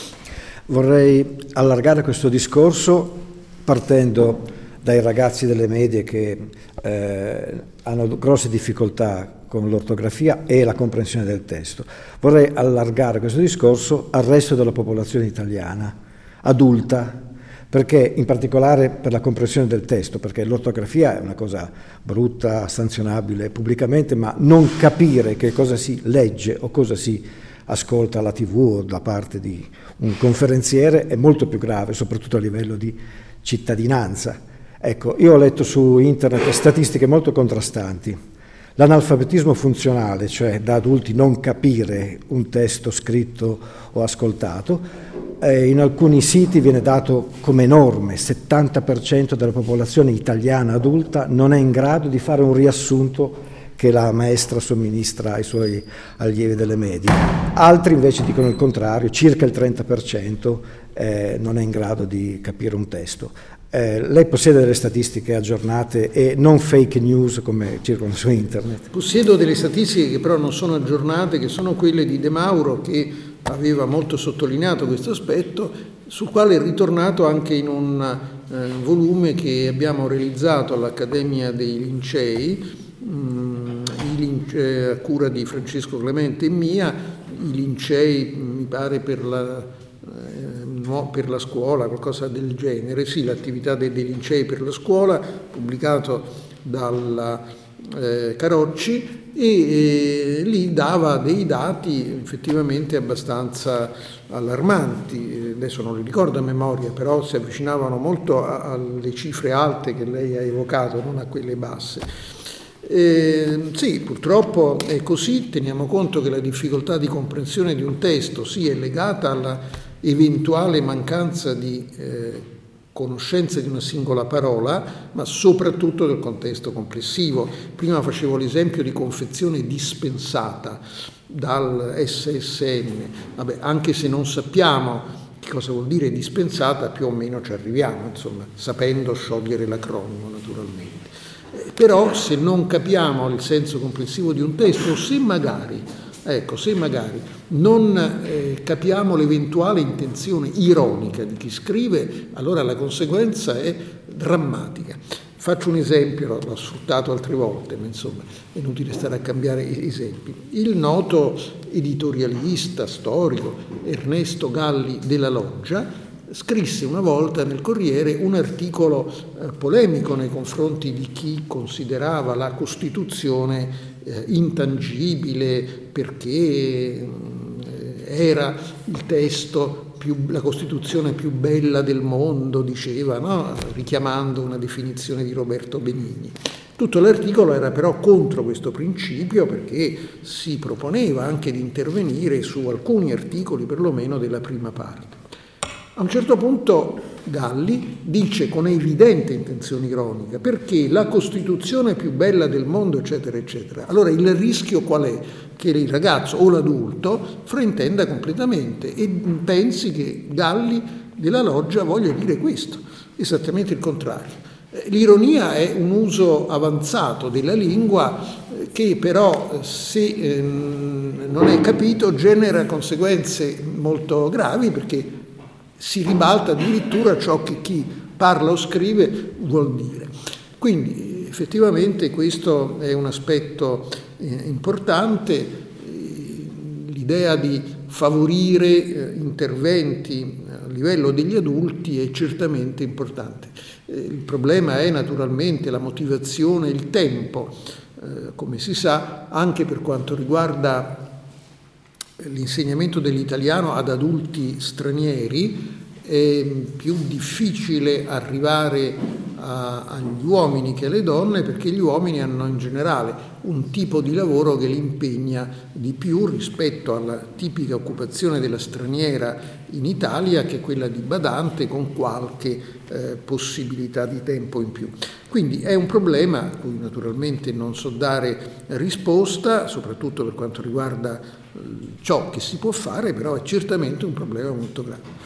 Vorrei allargare questo discorso partendo dai ragazzi delle medie che eh, hanno grosse difficoltà con l'ortografia e la comprensione del testo. Vorrei allargare questo discorso al resto della popolazione italiana, adulta, perché in particolare per la comprensione del testo, perché l'ortografia è una cosa brutta, sanzionabile pubblicamente, ma non capire che cosa si legge o cosa si ascolta alla tivù o da parte di un conferenziere è molto più grave, soprattutto a livello di cittadinanza. Ecco, io ho letto su internet statistiche molto contrastanti. L'analfabetismo funzionale, cioè da adulti non capire un testo scritto o ascoltato, eh, in alcuni siti viene dato come enorme. settanta per cento della popolazione italiana adulta non è in grado di fare un riassunto che la maestra somministra ai suoi allievi delle medie. Altri invece dicono il contrario, circa il trenta per cento eh, non è in grado di capire un testo. Eh, lei possiede delle statistiche aggiornate e non fake news come circolano su internet? Possiedo delle statistiche che però non sono aggiornate, che sono quelle di De Mauro, che aveva molto sottolineato questo aspetto, sul quale è ritornato anche in un eh, volume che abbiamo realizzato all'Accademia dei Lincei, mh, i lincei, a cura di Francesco Clemente e mia, i Lincei mi pare per la per la scuola, qualcosa del genere, sì, l'attività dei, dei Lincei per la scuola, pubblicato dalla eh, Carocci, e eh, lì dava dei dati effettivamente abbastanza allarmanti. Adesso non li ricordo a memoria, però si avvicinavano molto a, alle cifre alte che lei ha evocato, non a quelle basse. Eh, sì, purtroppo è così. Teniamo conto che la difficoltà di comprensione di un testo sì è legata alla eventuale mancanza di eh, conoscenza di una singola parola, ma soprattutto del contesto complessivo. Prima facevo l'esempio di confezione dispensata dal S S N. Vabbè, anche se non sappiamo che cosa vuol dire dispensata, più o meno ci arriviamo, insomma, sapendo sciogliere l'acronimo naturalmente. Eh, però se non capiamo il senso complessivo di un testo, o se magari Ecco, se magari non eh, capiamo l'eventuale intenzione ironica di chi scrive, allora la conseguenza è drammatica. Faccio un esempio, l'ho sfruttato altre volte, ma insomma è inutile stare a cambiare esempi. Il noto editorialista storico Ernesto Galli della Loggia scrisse una volta nel Corriere un articolo eh, polemico nei confronti di chi considerava la Costituzione eh, intangibile perché eh, era il testo più, la Costituzione più bella del mondo, diceva, no? Richiamando una definizione di Roberto Benigni. Tutto l'articolo era però contro questo principio, perché si proponeva anche di intervenire su alcuni articoli, perlomeno della prima parte. A un certo punto Galli dice con evidente intenzione ironica, perché la Costituzione è più bella del mondo, eccetera, eccetera. Allora il rischio qual è? Che il ragazzo o l'adulto fraintenda completamente e pensi che Galli della Loggia voglia dire questo, esattamente il contrario. L'ironia è un uso avanzato della lingua che però, se eh, non è capito, genera conseguenze molto gravi, perché si ribalta addirittura ciò che chi parla o scrive vuol dire. Quindi effettivamente questo è un aspetto eh, importante, l'idea di favorire eh, interventi a livello degli adulti è certamente importante. Eh, il problema è naturalmente la motivazione, il tempo, eh, come si sa, anche per quanto riguarda l'insegnamento dell'italiano ad adulti stranieri. È più difficile arrivare a, agli uomini che alle donne, perché gli uomini hanno in generale un tipo di lavoro che li impegna di più rispetto alla tipica occupazione della straniera in Italia, che è quella di badante con qualche eh, possibilità di tempo in più. Quindi è un problema a cui naturalmente non so dare risposta, soprattutto per quanto riguarda eh, ciò che si può fare, però è certamente un problema molto grave.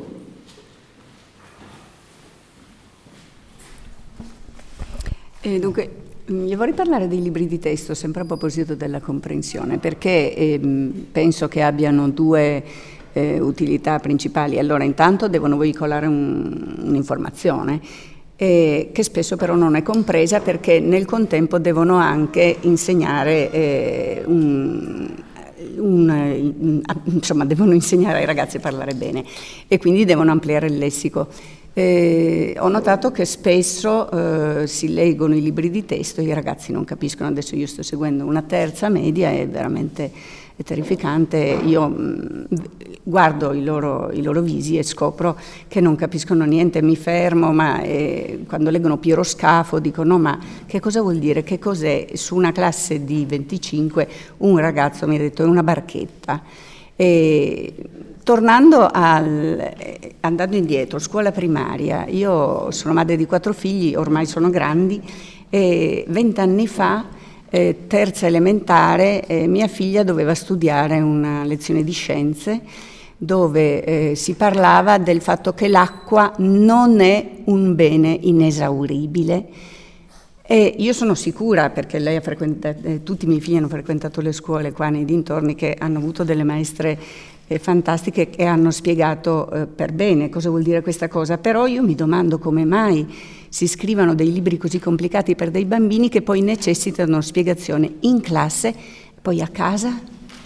Eh, dunque, io vorrei parlare dei libri di testo, sempre a proposito della comprensione, perché eh, penso che abbiano due eh, utilità principali. Allora, intanto devono veicolare un, un'informazione eh, che spesso però non è compresa, perché nel contempo devono anche insegnare eh, un... Un, insomma, devono insegnare ai ragazzi a parlare bene e quindi devono ampliare il lessico. Eh, ho notato che spesso eh, si leggono i libri di testo e i ragazzi non capiscono. Adesso io sto seguendo una terza media, è veramente è terrificante. Io mh, guardo i loro, i loro visi e scopro che non capiscono niente, mi fermo, ma eh, quando leggono Pieroscafo dicono: no, ma che cosa vuol dire, che cos'è? Su una classe di venticinque un ragazzo mi ha detto: è una barchetta. E, tornando al, andando indietro, scuola primaria, io sono madre di quattro figli, ormai sono grandi, e vent'anni fa, eh, terza elementare, eh, mia figlia doveva studiare una lezione di scienze dove eh, si parlava del fatto che l'acqua non è un bene inesauribile. E io sono sicura, perché lei ha frequentato, eh, tutti i miei figli hanno frequentato le scuole qua nei dintorni, che hanno avuto delle maestre eh, fantastiche che hanno spiegato eh, per bene cosa vuol dire questa cosa, però io mi domando come mai si scrivano dei libri così complicati per dei bambini che poi necessitano spiegazione in classe, poi a casa.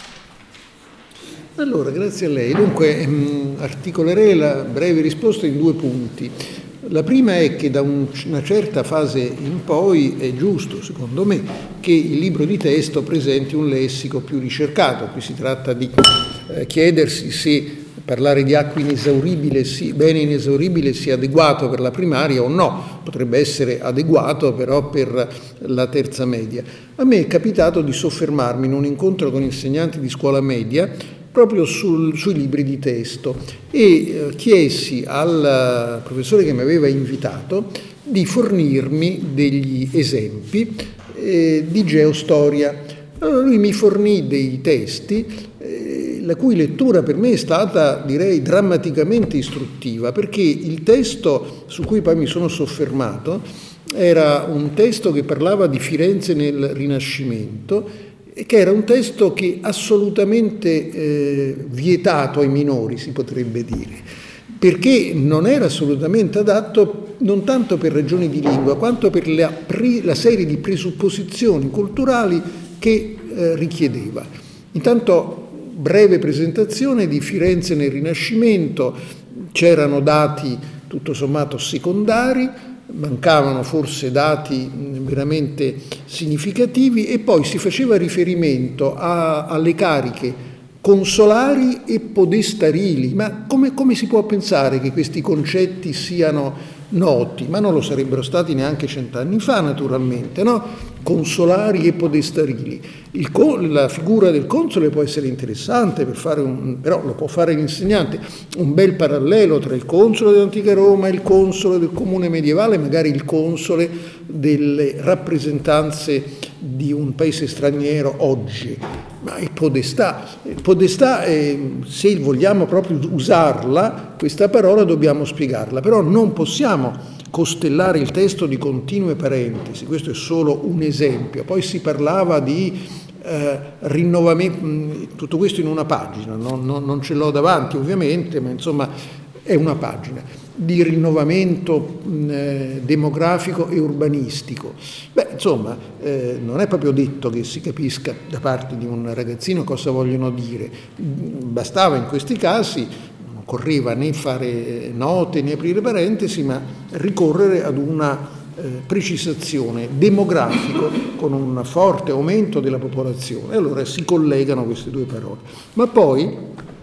Allora, grazie a lei. Dunque, mh, articolerei la breve risposta in due punti. La prima è che da un, una certa fase in poi è giusto, secondo me, che il libro di testo presenti un lessico più ricercato. Qui si tratta di eh, chiedersi se parlare di acqua inesauribile, sì, bene inesauribile, sia adeguato per la primaria o no. Potrebbe essere adeguato però per la terza media. A me è capitato di soffermarmi in un incontro con insegnanti di scuola media proprio sul, sui libri di testo e eh, chiesi al professore che mi aveva invitato di fornirmi degli esempi eh, di geostoria. Allora lui mi fornì dei testi eh, la cui lettura per me è stata, direi, drammaticamente istruttiva, perché il testo su cui poi mi sono soffermato era un testo che parlava di Firenze nel Rinascimento, che era un testo che assolutamente eh, vietato ai minori, si potrebbe dire, perché non era assolutamente adatto non tanto per ragioni di lingua, quanto per la, pre, la serie di presupposizioni culturali che eh, richiedeva. Intanto, breve presentazione di Firenze nel Rinascimento, c'erano dati tutto sommato secondari, mancavano forse dati veramente significativi e poi si faceva riferimento a, alle cariche consolari e podestarili. Ma come, come si può pensare che questi concetti siano noti, ma non lo sarebbero stati neanche cent'anni fa naturalmente, no? Consolari e podestarili. Il, la figura del console può essere interessante, per fare un, però lo può fare l'insegnante, un bel parallelo tra il console dell'antica Roma e il console del comune medievale, magari il console delle rappresentanze di un paese straniero oggi. Ma il podestà, il podestà eh, se vogliamo proprio usarla, questa parola dobbiamo spiegarla, però non possiamo costellare il testo di continue parentesi, questo è solo un esempio. Poi si parlava di eh, rinnovamento, tutto questo in una pagina, non, non, non ce l'ho davanti ovviamente, ma insomma è una pagina, di rinnovamento eh, demografico e urbanistico. Beh, insomma, eh, non è proprio detto che si capisca da parte di un ragazzino cosa vogliono dire, bastava in questi casi, occorreva né fare note né aprire parentesi, ma ricorrere ad una eh, precisazione demografico con un forte aumento della popolazione. Allora si collegano queste due parole. Ma poi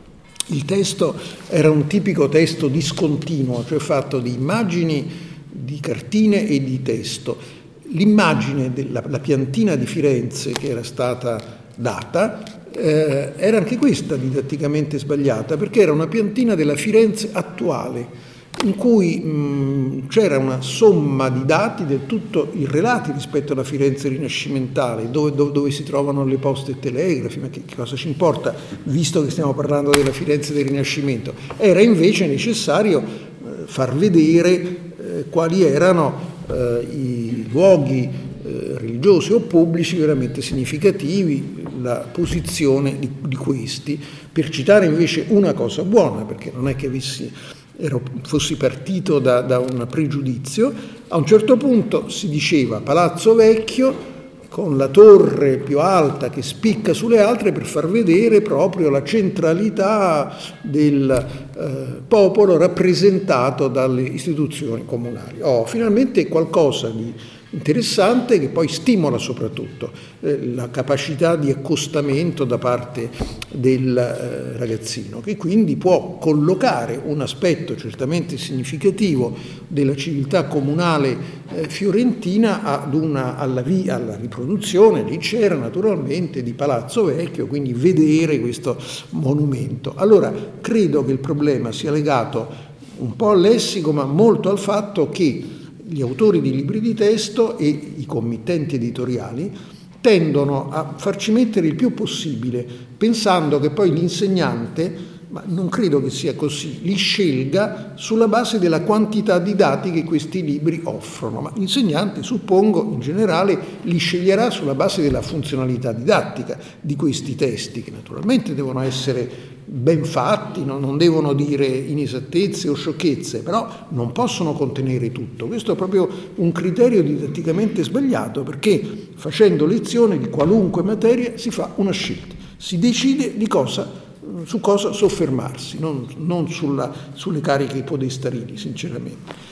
il testo era un tipico testo discontinuo, cioè fatto di immagini, di cartine e di testo. L'immagine della la piantina di Firenze che era stata data Eh, era anche questa didatticamente sbagliata, perché era una piantina della Firenze attuale, in cui mh, c'era una somma di dati del tutto irrelati rispetto alla Firenze rinascimentale, dove, dove, dove si trovano le poste e telegrafi, ma che, che cosa ci importa, visto che stiamo parlando della Firenze del Rinascimento. Era invece necessario eh, far vedere eh, quali erano eh, i luoghi religiosi o pubblici veramente significativi, la posizione di, di questi, per citare invece una cosa buona, perché non è che avessi, ero, fossi partito da, da un pregiudizio. A un certo punto si diceva Palazzo Vecchio con la torre più alta che spicca sulle altre, per far vedere proprio la centralità del eh, popolo rappresentato dalle istituzioni comunali. Oh, finalmente qualcosa di interessante, che poi stimola soprattutto eh, la capacità di accostamento da parte del eh, ragazzino, che quindi può collocare un aspetto certamente significativo della civiltà comunale eh, fiorentina ad una, alla, via, alla riproduzione, lì c'era naturalmente, di Palazzo Vecchio, quindi vedere questo monumento. Allora credo che il problema sia legato un po' al lessico, ma molto al fatto che gli autori di libri di testo e i committenti editoriali tendono a farci mettere il più possibile, pensando che poi l'insegnante, ma non credo che sia così, li scelga sulla base della quantità di dati che questi libri offrono, ma l'insegnante, suppongo, in generale li sceglierà sulla base della funzionalità didattica di questi testi, che naturalmente devono essere ben fatti, no? Non devono dire inesattezze o sciocchezze, però non possono contenere tutto. Questo è proprio un criterio didatticamente sbagliato, perché facendo lezione di qualunque materia si fa una scelta, si decide di cosa, su cosa soffermarsi, non, non sulla, sulle cariche podestarili, sinceramente.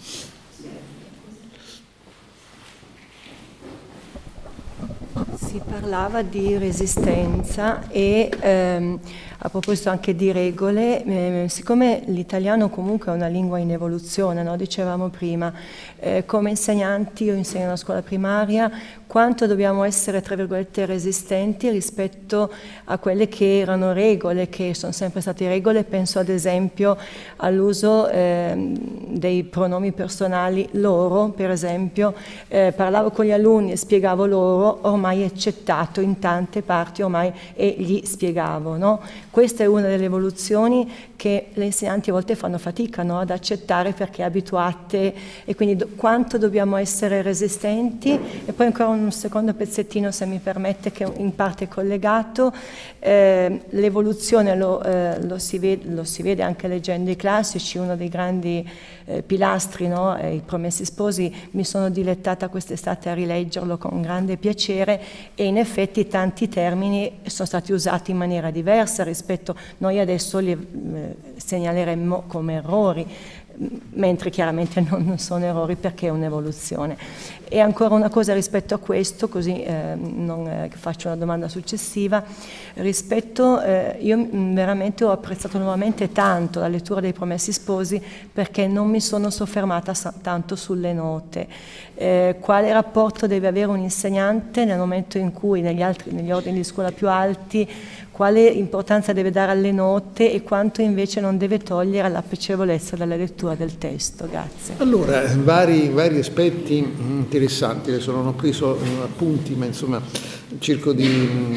Si parlava di resistenza e ehm, a proposito anche di regole, eh, siccome l'italiano comunque è una lingua in evoluzione, no? Dicevamo prima, eh, come insegnanti, io insegno alla scuola primaria, quanto dobbiamo essere, tra virgolette, resistenti rispetto a quelle che erano regole, che sono sempre state regole. Penso ad esempio all'uso eh, dei pronomi personali loro, per esempio, eh, parlavo con gli alunni e spiegavo loro, ormai è accettato in tante parti ormai, e gli spiegavo, no? Questa è una delle evoluzioni che le insegnanti a volte fanno fatica, no? Ad accettare, perché abituate, e quindi do, quanto dobbiamo essere resistenti. E poi ancora un secondo pezzettino, se mi permette, che in parte è collegato. Eh, l'evoluzione lo, eh, lo, si vede, lo si vede anche leggendo i classici. Uno dei grandi eh, pilastri, no? eh, I Promessi Sposi, mi sono dilettata quest'estate a rileggerlo con grande piacere, e in effetti tanti termini sono stati usati in maniera diversa rispetto, noi adesso li eh, segnaleremmo come errori, mentre chiaramente non, non sono errori perché è un'evoluzione. E ancora una cosa rispetto a questo, così eh, non eh, faccio una domanda successiva, rispetto, eh, io mh, veramente ho apprezzato nuovamente tanto la lettura dei Promessi Sposi perché non mi sono soffermata sa- tanto sulle note. Eh, quale rapporto deve avere un insegnante nel momento in cui negli, altri, negli ordini di scuola più alti, quale importanza deve dare alle note e quanto invece non deve togliere alla piacevolezza della lettura del testo? Grazie. Allora, vari, vari aspetti interessanti, adesso non ho preso appunti, ma insomma cerco di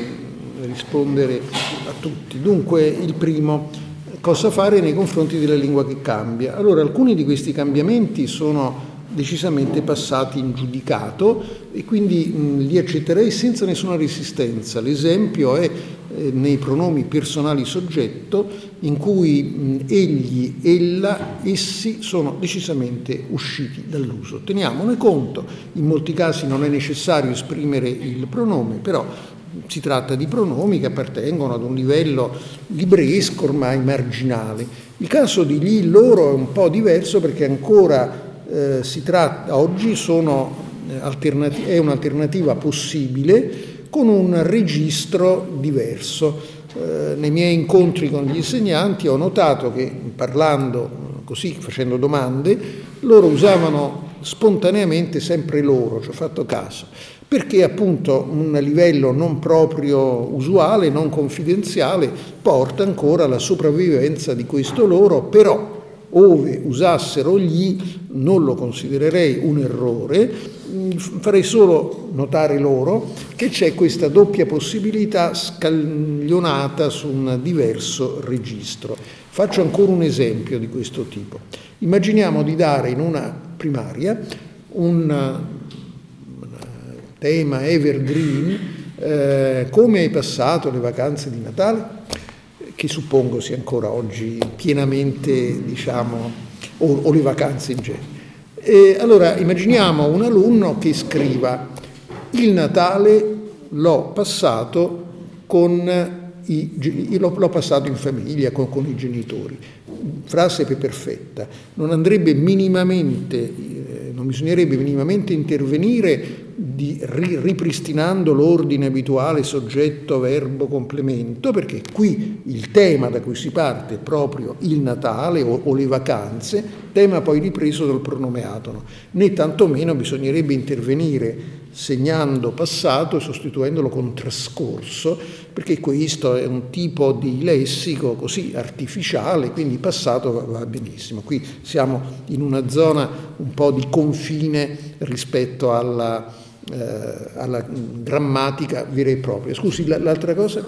mh, rispondere a tutti. Dunque, il primo, cosa fare nei confronti della lingua che cambia? Allora, alcuni di questi cambiamenti sono decisamente passati in giudicato e quindi mh, li accetterei senza nessuna resistenza. L'esempio è eh, nei pronomi personali soggetto, in cui mh, egli, ella, essi sono decisamente usciti dall'uso. Teniamone conto, in molti casi non è necessario esprimere il pronome, però si tratta di pronomi che appartengono ad un livello libresco ormai marginale. Il caso di gli, loro è un po' diverso perché ancora Eh, si tratta, oggi sono alternati- è un'alternativa possibile con un registro diverso. Eh, nei miei incontri con gli insegnanti ho notato che parlando così, facendo domande, loro usavano spontaneamente sempre loro, ci ho fatto caso, perché appunto un livello non proprio usuale, non confidenziale, porta ancora alla sopravvivenza di questo loro, però ove usassero gli non lo considererei un errore, farei solo notare loro che c'è questa doppia possibilità scaglionata su un diverso registro. Faccio ancora un esempio di questo tipo. Immaginiamo di dare in una primaria un tema evergreen, eh, come hai passato le vacanze di Natale? Che suppongo sia ancora oggi pienamente, diciamo, o, o le vacanze in genere. E allora immaginiamo un alunno che scriva: il Natale l'ho passato con i, l'ho, l'ho passato in famiglia, con, con i genitori. Frase perfetta. Non andrebbe minimamente, eh, non bisognerebbe minimamente intervenire di, ri, ripristinando l'ordine abituale soggetto, verbo, complemento, perché qui il tema da cui si parte è proprio il Natale o, o le vacanze, tema poi ripreso dal pronome atono, né tantomeno bisognerebbe intervenire segnando passato e sostituendolo con trascorso, perché questo è un tipo di lessico così artificiale, quindi passato va, va benissimo. Qui siamo in una zona un po' di confine rispetto alla, eh, alla grammatica vera e propria. Scusi, l'altra cosa?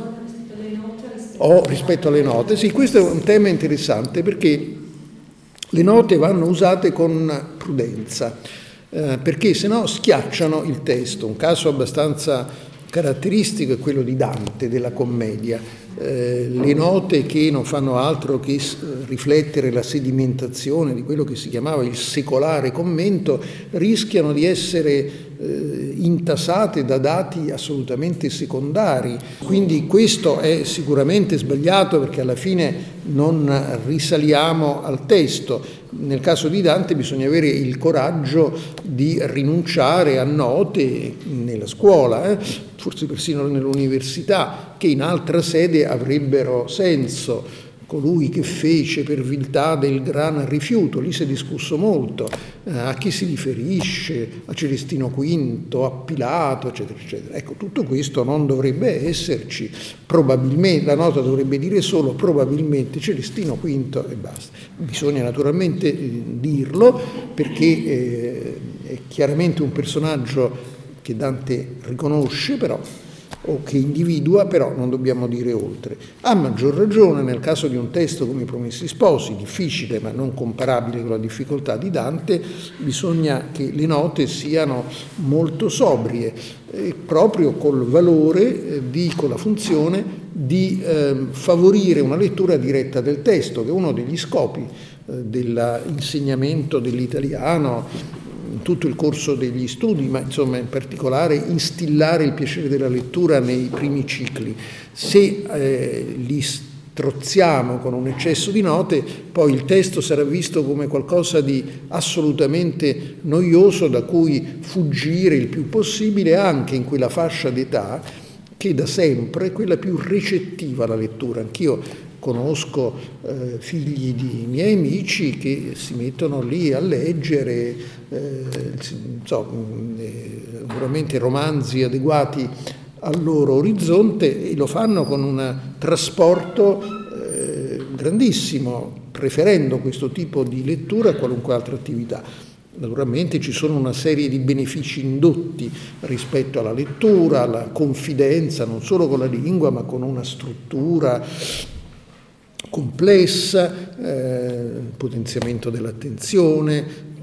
Oh, rispetto alle note. Sì, questo è un tema interessante perché le note vanno usate con prudenza, eh, perché se no schiacciano il testo. Un caso abbastanza caratteristico è quello di Dante, della commedia. Eh, le note che non fanno altro che riflettere la sedimentazione di quello che si chiamava il secolare commento rischiano di essere eh, intasate da dati assolutamente secondari. Quindi questo è sicuramente sbagliato perché alla fine non risaliamo al testo. Nel caso di Dante bisogna avere il coraggio di rinunciare a note nella scuola, eh? forse persino nell'università, che in altra sede avrebbero senso. Colui che fece per viltà del gran rifiuto, lì si è discusso molto, eh, a chi si riferisce, a Celestino quinto, a Pilato, eccetera, eccetera. Ecco, tutto questo non dovrebbe esserci, probabilmente, la nota dovrebbe dire solo probabilmente Celestino quinto e basta. Bisogna naturalmente eh, dirlo perché eh, è chiaramente un personaggio che Dante riconosce, però o che individua, però non dobbiamo dire oltre. A maggior ragione nel caso di un testo come i Promessi Sposi, difficile ma non comparabile con la difficoltà di Dante, bisogna che le note siano molto sobrie, eh, proprio col valore, eh, di, con la funzione di eh, favorire una lettura diretta del testo, che è uno degli scopi eh, dell'insegnamento dell'italiano in tutto il corso degli studi, ma insomma in particolare instillare il piacere della lettura nei primi cicli. Se eh, li trozziamo con un eccesso di note, poi il testo sarà visto come qualcosa di assolutamente noioso da cui fuggire il più possibile, anche in quella fascia d'età che da sempre è quella più recettiva alla lettura. Anch'io conosco eh, figli di miei amici che si mettono lì a leggere eh, so, eh, veramente romanzi adeguati al loro orizzonte, e lo fanno con un trasporto eh, grandissimo, preferendo questo tipo di lettura a qualunque altra attività. Naturalmente ci sono una serie di benefici indotti rispetto alla lettura, alla confidenza non solo con la lingua ma con una struttura complessa, eh, potenziamento dell'attenzione,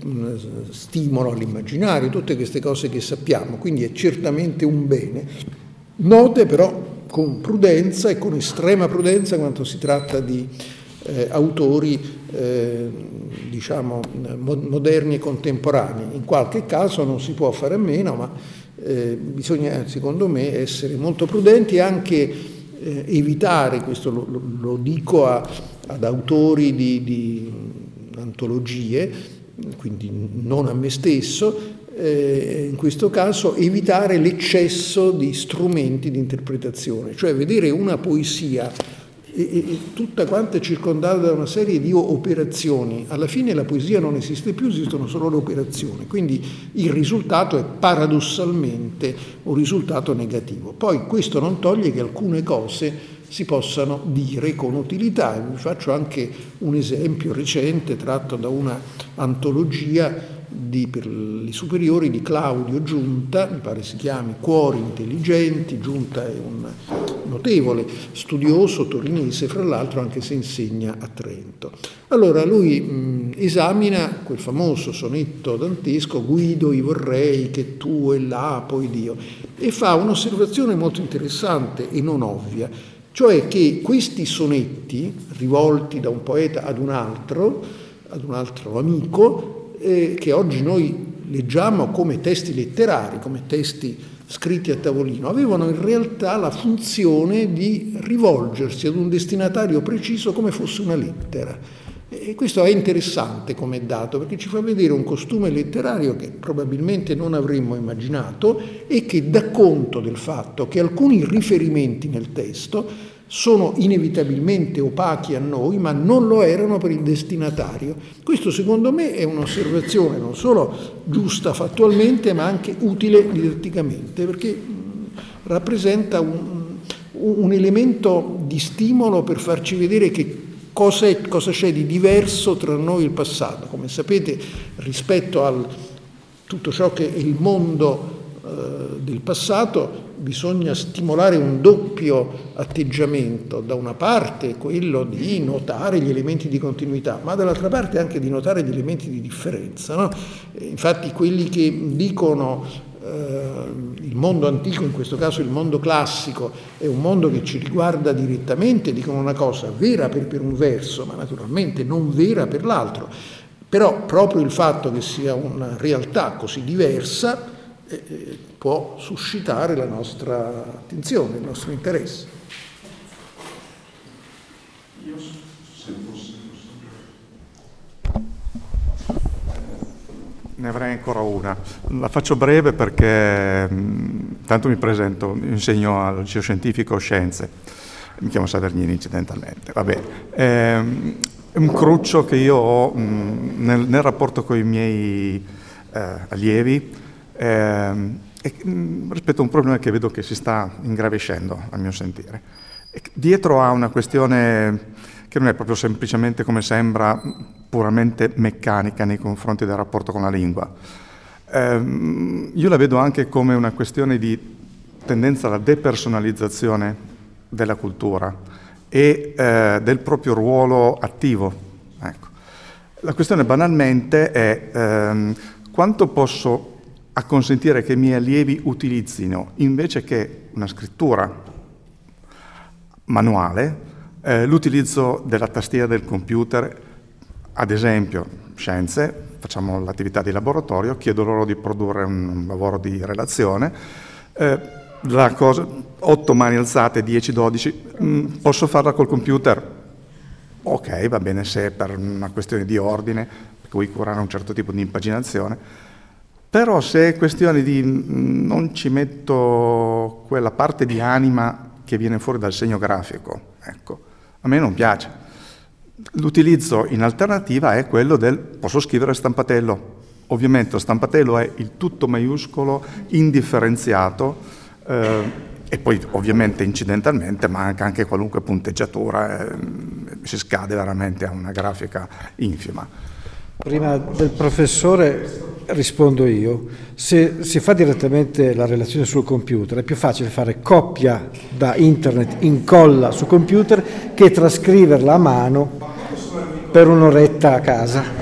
stimolo all'immaginario, tutte queste cose che sappiamo, quindi è certamente un bene. Note però con prudenza e con estrema prudenza quando si tratta di eh, autori eh, diciamo moderni e contemporanei. In qualche caso non si può fare a meno, ma eh, bisogna secondo me essere molto prudenti e anche eh, evitare, questo lo, lo, lo dico a, ad autori di, di antologie, quindi non a me stesso, eh, in questo caso evitare l'eccesso di strumenti di interpretazione, cioè vedere una poesia e, e tutta quanta circondata da una serie di operazioni. Alla fine la poesia non esiste più, esistono solo le operazioni, quindi il risultato è paradossalmente un risultato negativo. Poi questo non toglie che alcune cose si possano dire con utilità, e vi faccio anche un esempio recente tratto da una antologia di, per le superiori di Claudio Giunta, mi pare si chiami Cuori intelligenti. Giunta è un notevole studioso torinese, fra l'altro, anche se insegna a Trento. Allora lui mh, esamina quel famoso sonetto dantesco Guido i vorrei che tu e là poi Dio, e fa un'osservazione molto interessante e non ovvia, cioè che questi sonetti rivolti da un poeta ad un altro, ad un altro amico, eh, che oggi noi leggiamo come testi letterari, come testi scritti a tavolino, avevano in realtà la funzione di rivolgersi ad un destinatario preciso come fosse una lettera. E questo è interessante come dato, perché ci fa vedere un costume letterario che probabilmente non avremmo immaginato e che dà conto del fatto che alcuni riferimenti nel testo sono inevitabilmente opachi a noi, ma non lo erano per il destinatario. Questo secondo me è un'osservazione non solo giusta fattualmente, ma anche utile didatticamente, perché rappresenta un, un elemento di stimolo per farci vedere che cosa, è, cosa c'è di diverso tra noi e il passato. Come sapete, rispetto a tutto ciò che è il mondo eh, del passato, bisogna stimolare un doppio atteggiamento, da una parte quello di notare gli elementi di continuità, ma dall'altra parte anche di notare gli elementi di differenza, no? Infatti quelli che dicono eh, il mondo antico, in questo caso il mondo classico, è un mondo che ci riguarda direttamente, dicono una cosa vera per, per un verso, ma naturalmente non vera per l'altro. Però proprio il fatto che sia una realtà così diversa può suscitare la nostra attenzione, il nostro interesse. Io se fosse ne avrei ancora una. La faccio breve perché mh, tanto mi presento, insegno al liceo scientifico Scienze, mi chiamo Savernini incidentalmente. Vabbè, ehm, è un cruccio che io ho mh, nel, nel rapporto con i miei eh, allievi. Eh, e, mh, rispetto a un problema che vedo che si sta ingravescendo, a mio sentire. E dietro a una questione che non è proprio semplicemente, come sembra, puramente meccanica nei confronti del rapporto con la lingua. Eh, io la vedo anche come una questione di tendenza alla depersonalizzazione della cultura e eh, del proprio ruolo attivo. Ecco. La questione banalmente è ehm, quanto posso a consentire che i miei allievi utilizzino, invece che una scrittura manuale, eh, l'utilizzo della tastiera del computer. Ad esempio, Scienze, facciamo l'attività di laboratorio, chiedo loro di produrre un lavoro di relazione, eh, la cosa, otto mani alzate, dieci, dodici, mh, posso farla col computer? Ok, va bene se è per una questione di ordine, per cui curare un certo tipo di impaginazione, però se è questione di mh, non ci metto quella parte di anima che viene fuori dal segno grafico, ecco, a me non piace. L'utilizzo in alternativa è quello del posso scrivere stampatello. Ovviamente lo stampatello è il tutto maiuscolo, indifferenziato, eh, e poi ovviamente incidentalmente manca anche qualunque punteggiatura, eh, si scade veramente a una grafica infima. Prima del professore rispondo io. Se si fa direttamente la relazione sul computer è più facile fare copia da internet, incolla su computer, che trascriverla a mano per un'oretta a casa.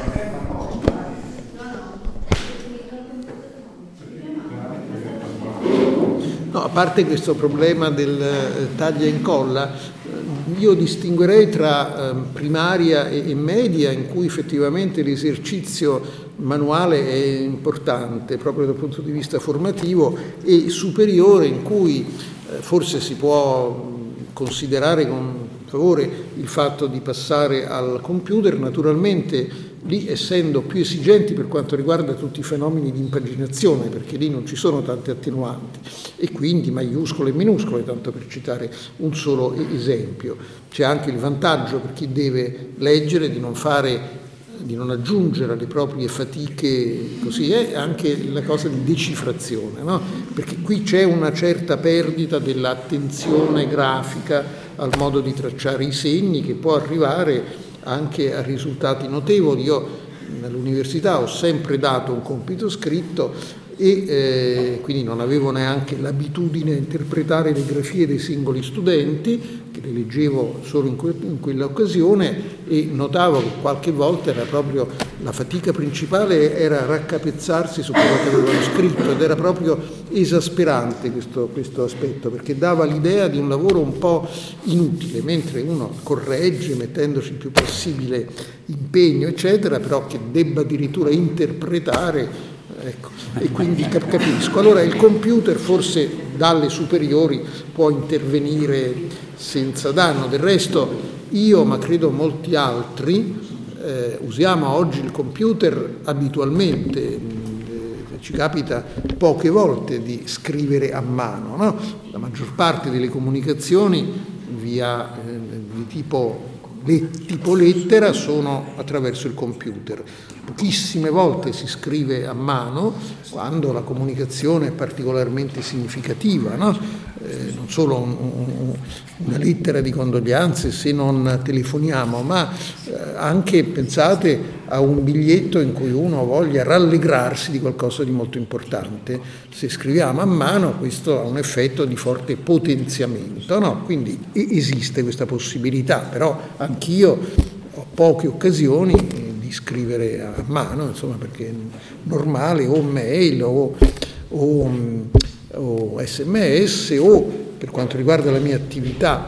No, a parte questo problema del eh, taglia e incolla, io distinguerei tra eh, primaria e, e media, in cui effettivamente l'esercizio manuale è importante proprio dal punto di vista formativo, e superiore, in cui eh, forse si può considerare con favore il fatto di passare al computer, naturalmente lì essendo più esigenti per quanto riguarda tutti i fenomeni di impaginazione, perché lì non ci sono tante attenuanti, e quindi maiuscole e minuscole, tanto per citare un solo esempio. C'è anche il vantaggio per chi deve leggere di non fare, di non aggiungere alle proprie fatiche, così è anche la cosa di decifrazione, no? Perché qui c'è una certa perdita dell'attenzione grafica al modo di tracciare i segni, che può arrivare anche a risultati notevoli. Io all'università ho sempre dato un compito scritto e eh, quindi non avevo neanche l'abitudine a interpretare le grafie dei singoli studenti, che le leggevo solo in, que- in quella occasione, e notavo che qualche volta era proprio la fatica principale era raccapezzarsi su quello che avevano scritto, ed era proprio esasperante questo, questo aspetto, perché dava l'idea di un lavoro un po' inutile, mentre uno corregge mettendoci il più possibile impegno, eccetera, però che debba addirittura interpretare. Ecco, e quindi capisco. Allora il computer forse dalle superiori può intervenire senza danno. Del resto io, ma credo molti altri, eh, usiamo oggi il computer abitualmente. Eh, ci capita poche volte di scrivere a mano, no? La maggior parte delle comunicazioni via eh, di tipo, le, tipo lettera sono attraverso il computer. Pochissime volte si scrive a mano quando la comunicazione è particolarmente significativa, no? Eh, non solo un, un, una lettera di condoglianze se non telefoniamo, ma eh, anche, pensate, a un biglietto in cui uno voglia rallegrarsi di qualcosa di molto importante. Se scriviamo a mano questo ha un effetto di forte potenziamento, no? Quindi esiste questa possibilità, però anch'io ho poche occasioni scrivere a mano, insomma, perché è normale, o mail o, o, o sms, o per quanto riguarda la mia attività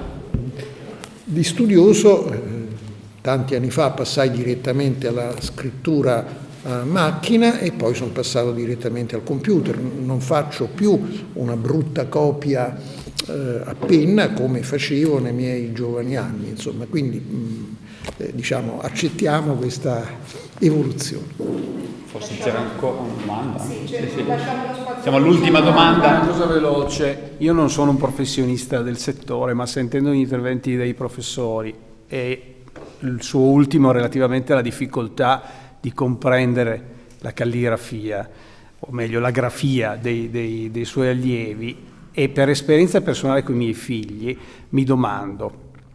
di studioso, eh, tanti anni fa passai direttamente alla scrittura a macchina e poi sono passato direttamente al computer. Non faccio più una brutta copia eh, a penna come facevo nei miei giovani anni, insomma, quindi mh, Eh, diciamo, accettiamo questa evoluzione. Forse c'era ancora una domanda? Sì, sì, sì. Siamo all'ultima domanda. Una cosa veloce. Io non sono un professionista del settore, ma sentendo gli interventi dei professori e il suo ultimo relativamente alla difficoltà di comprendere la calligrafia, o meglio la grafia dei, dei, dei suoi allievi, e per esperienza personale con i miei figli mi domando,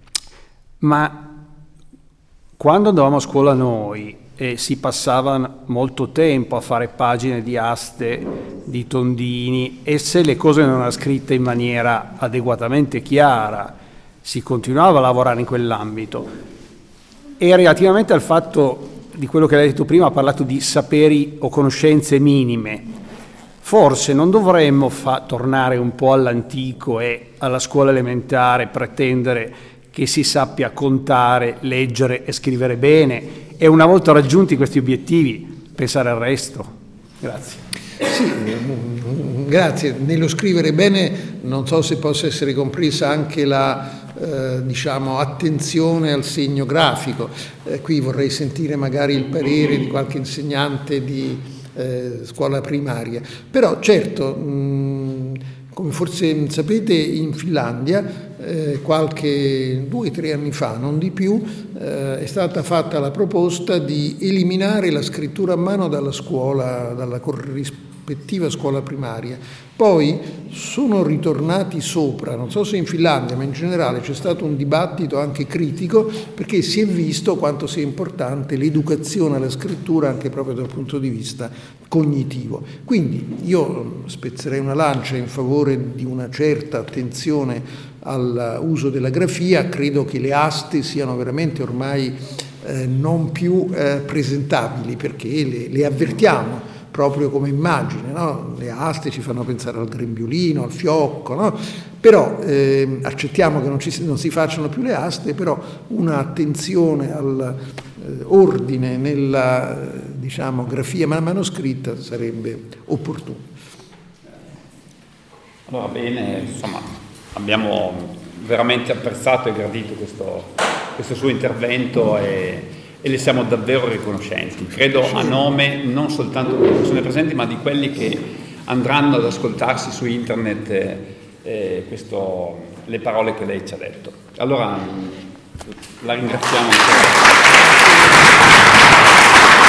ma quando andavamo a scuola noi e si passava molto tempo a fare pagine di aste, di tondini, e se le cose non erano scritte in maniera adeguatamente chiara, si continuava a lavorare in quell'ambito. E relativamente al fatto di quello che lei ha detto prima, ha parlato di saperi o conoscenze minime. Forse non dovremmo fa- tornare un po' all'antico e alla scuola elementare, pretendere che si sappia contare, leggere e scrivere bene, e una volta raggiunti questi obiettivi pensare al resto. Grazie. Sì, grazie. Nello scrivere bene non so se possa essere compresa anche la eh, diciamo, attenzione al segno grafico. Eh, qui vorrei sentire magari il parere di qualche insegnante di eh, scuola primaria. Però certo, mh, come forse sapete, in Finlandia eh, qualche due o tre anni fa, non di più, eh, è stata fatta la proposta di eliminare la scrittura a mano dalla scuola, dalla corrispettiva scuola primaria. Poi sono ritornati sopra, non so se in Finlandia, ma in generale c'è stato un dibattito anche critico, perché si è visto quanto sia importante l'educazione alla scrittura anche proprio dal punto di vista cognitivo. Quindi io spezzerei una lancia in favore di una certa attenzione all'uso della grafia. Credo che le aste siano veramente ormai eh, non più eh, presentabili, perché le, le avvertiamo proprio come immagine, no? Le aste ci fanno pensare al grembiulino, al fiocco, no? Però eh, accettiamo che non, ci, non si facciano più le aste, però un'attenzione all'ordine eh, nella eh, diciamo, grafia manoscritta sarebbe opportuna. Allora, bene, insomma, abbiamo veramente apprezzato e gradito questo, questo suo intervento e e le siamo davvero riconoscenti, credo a nome non soltanto delle persone presenti, ma di quelli che andranno ad ascoltarsi su internet eh, eh, questo, le parole che lei ci ha detto. Allora la ringraziamo ancora.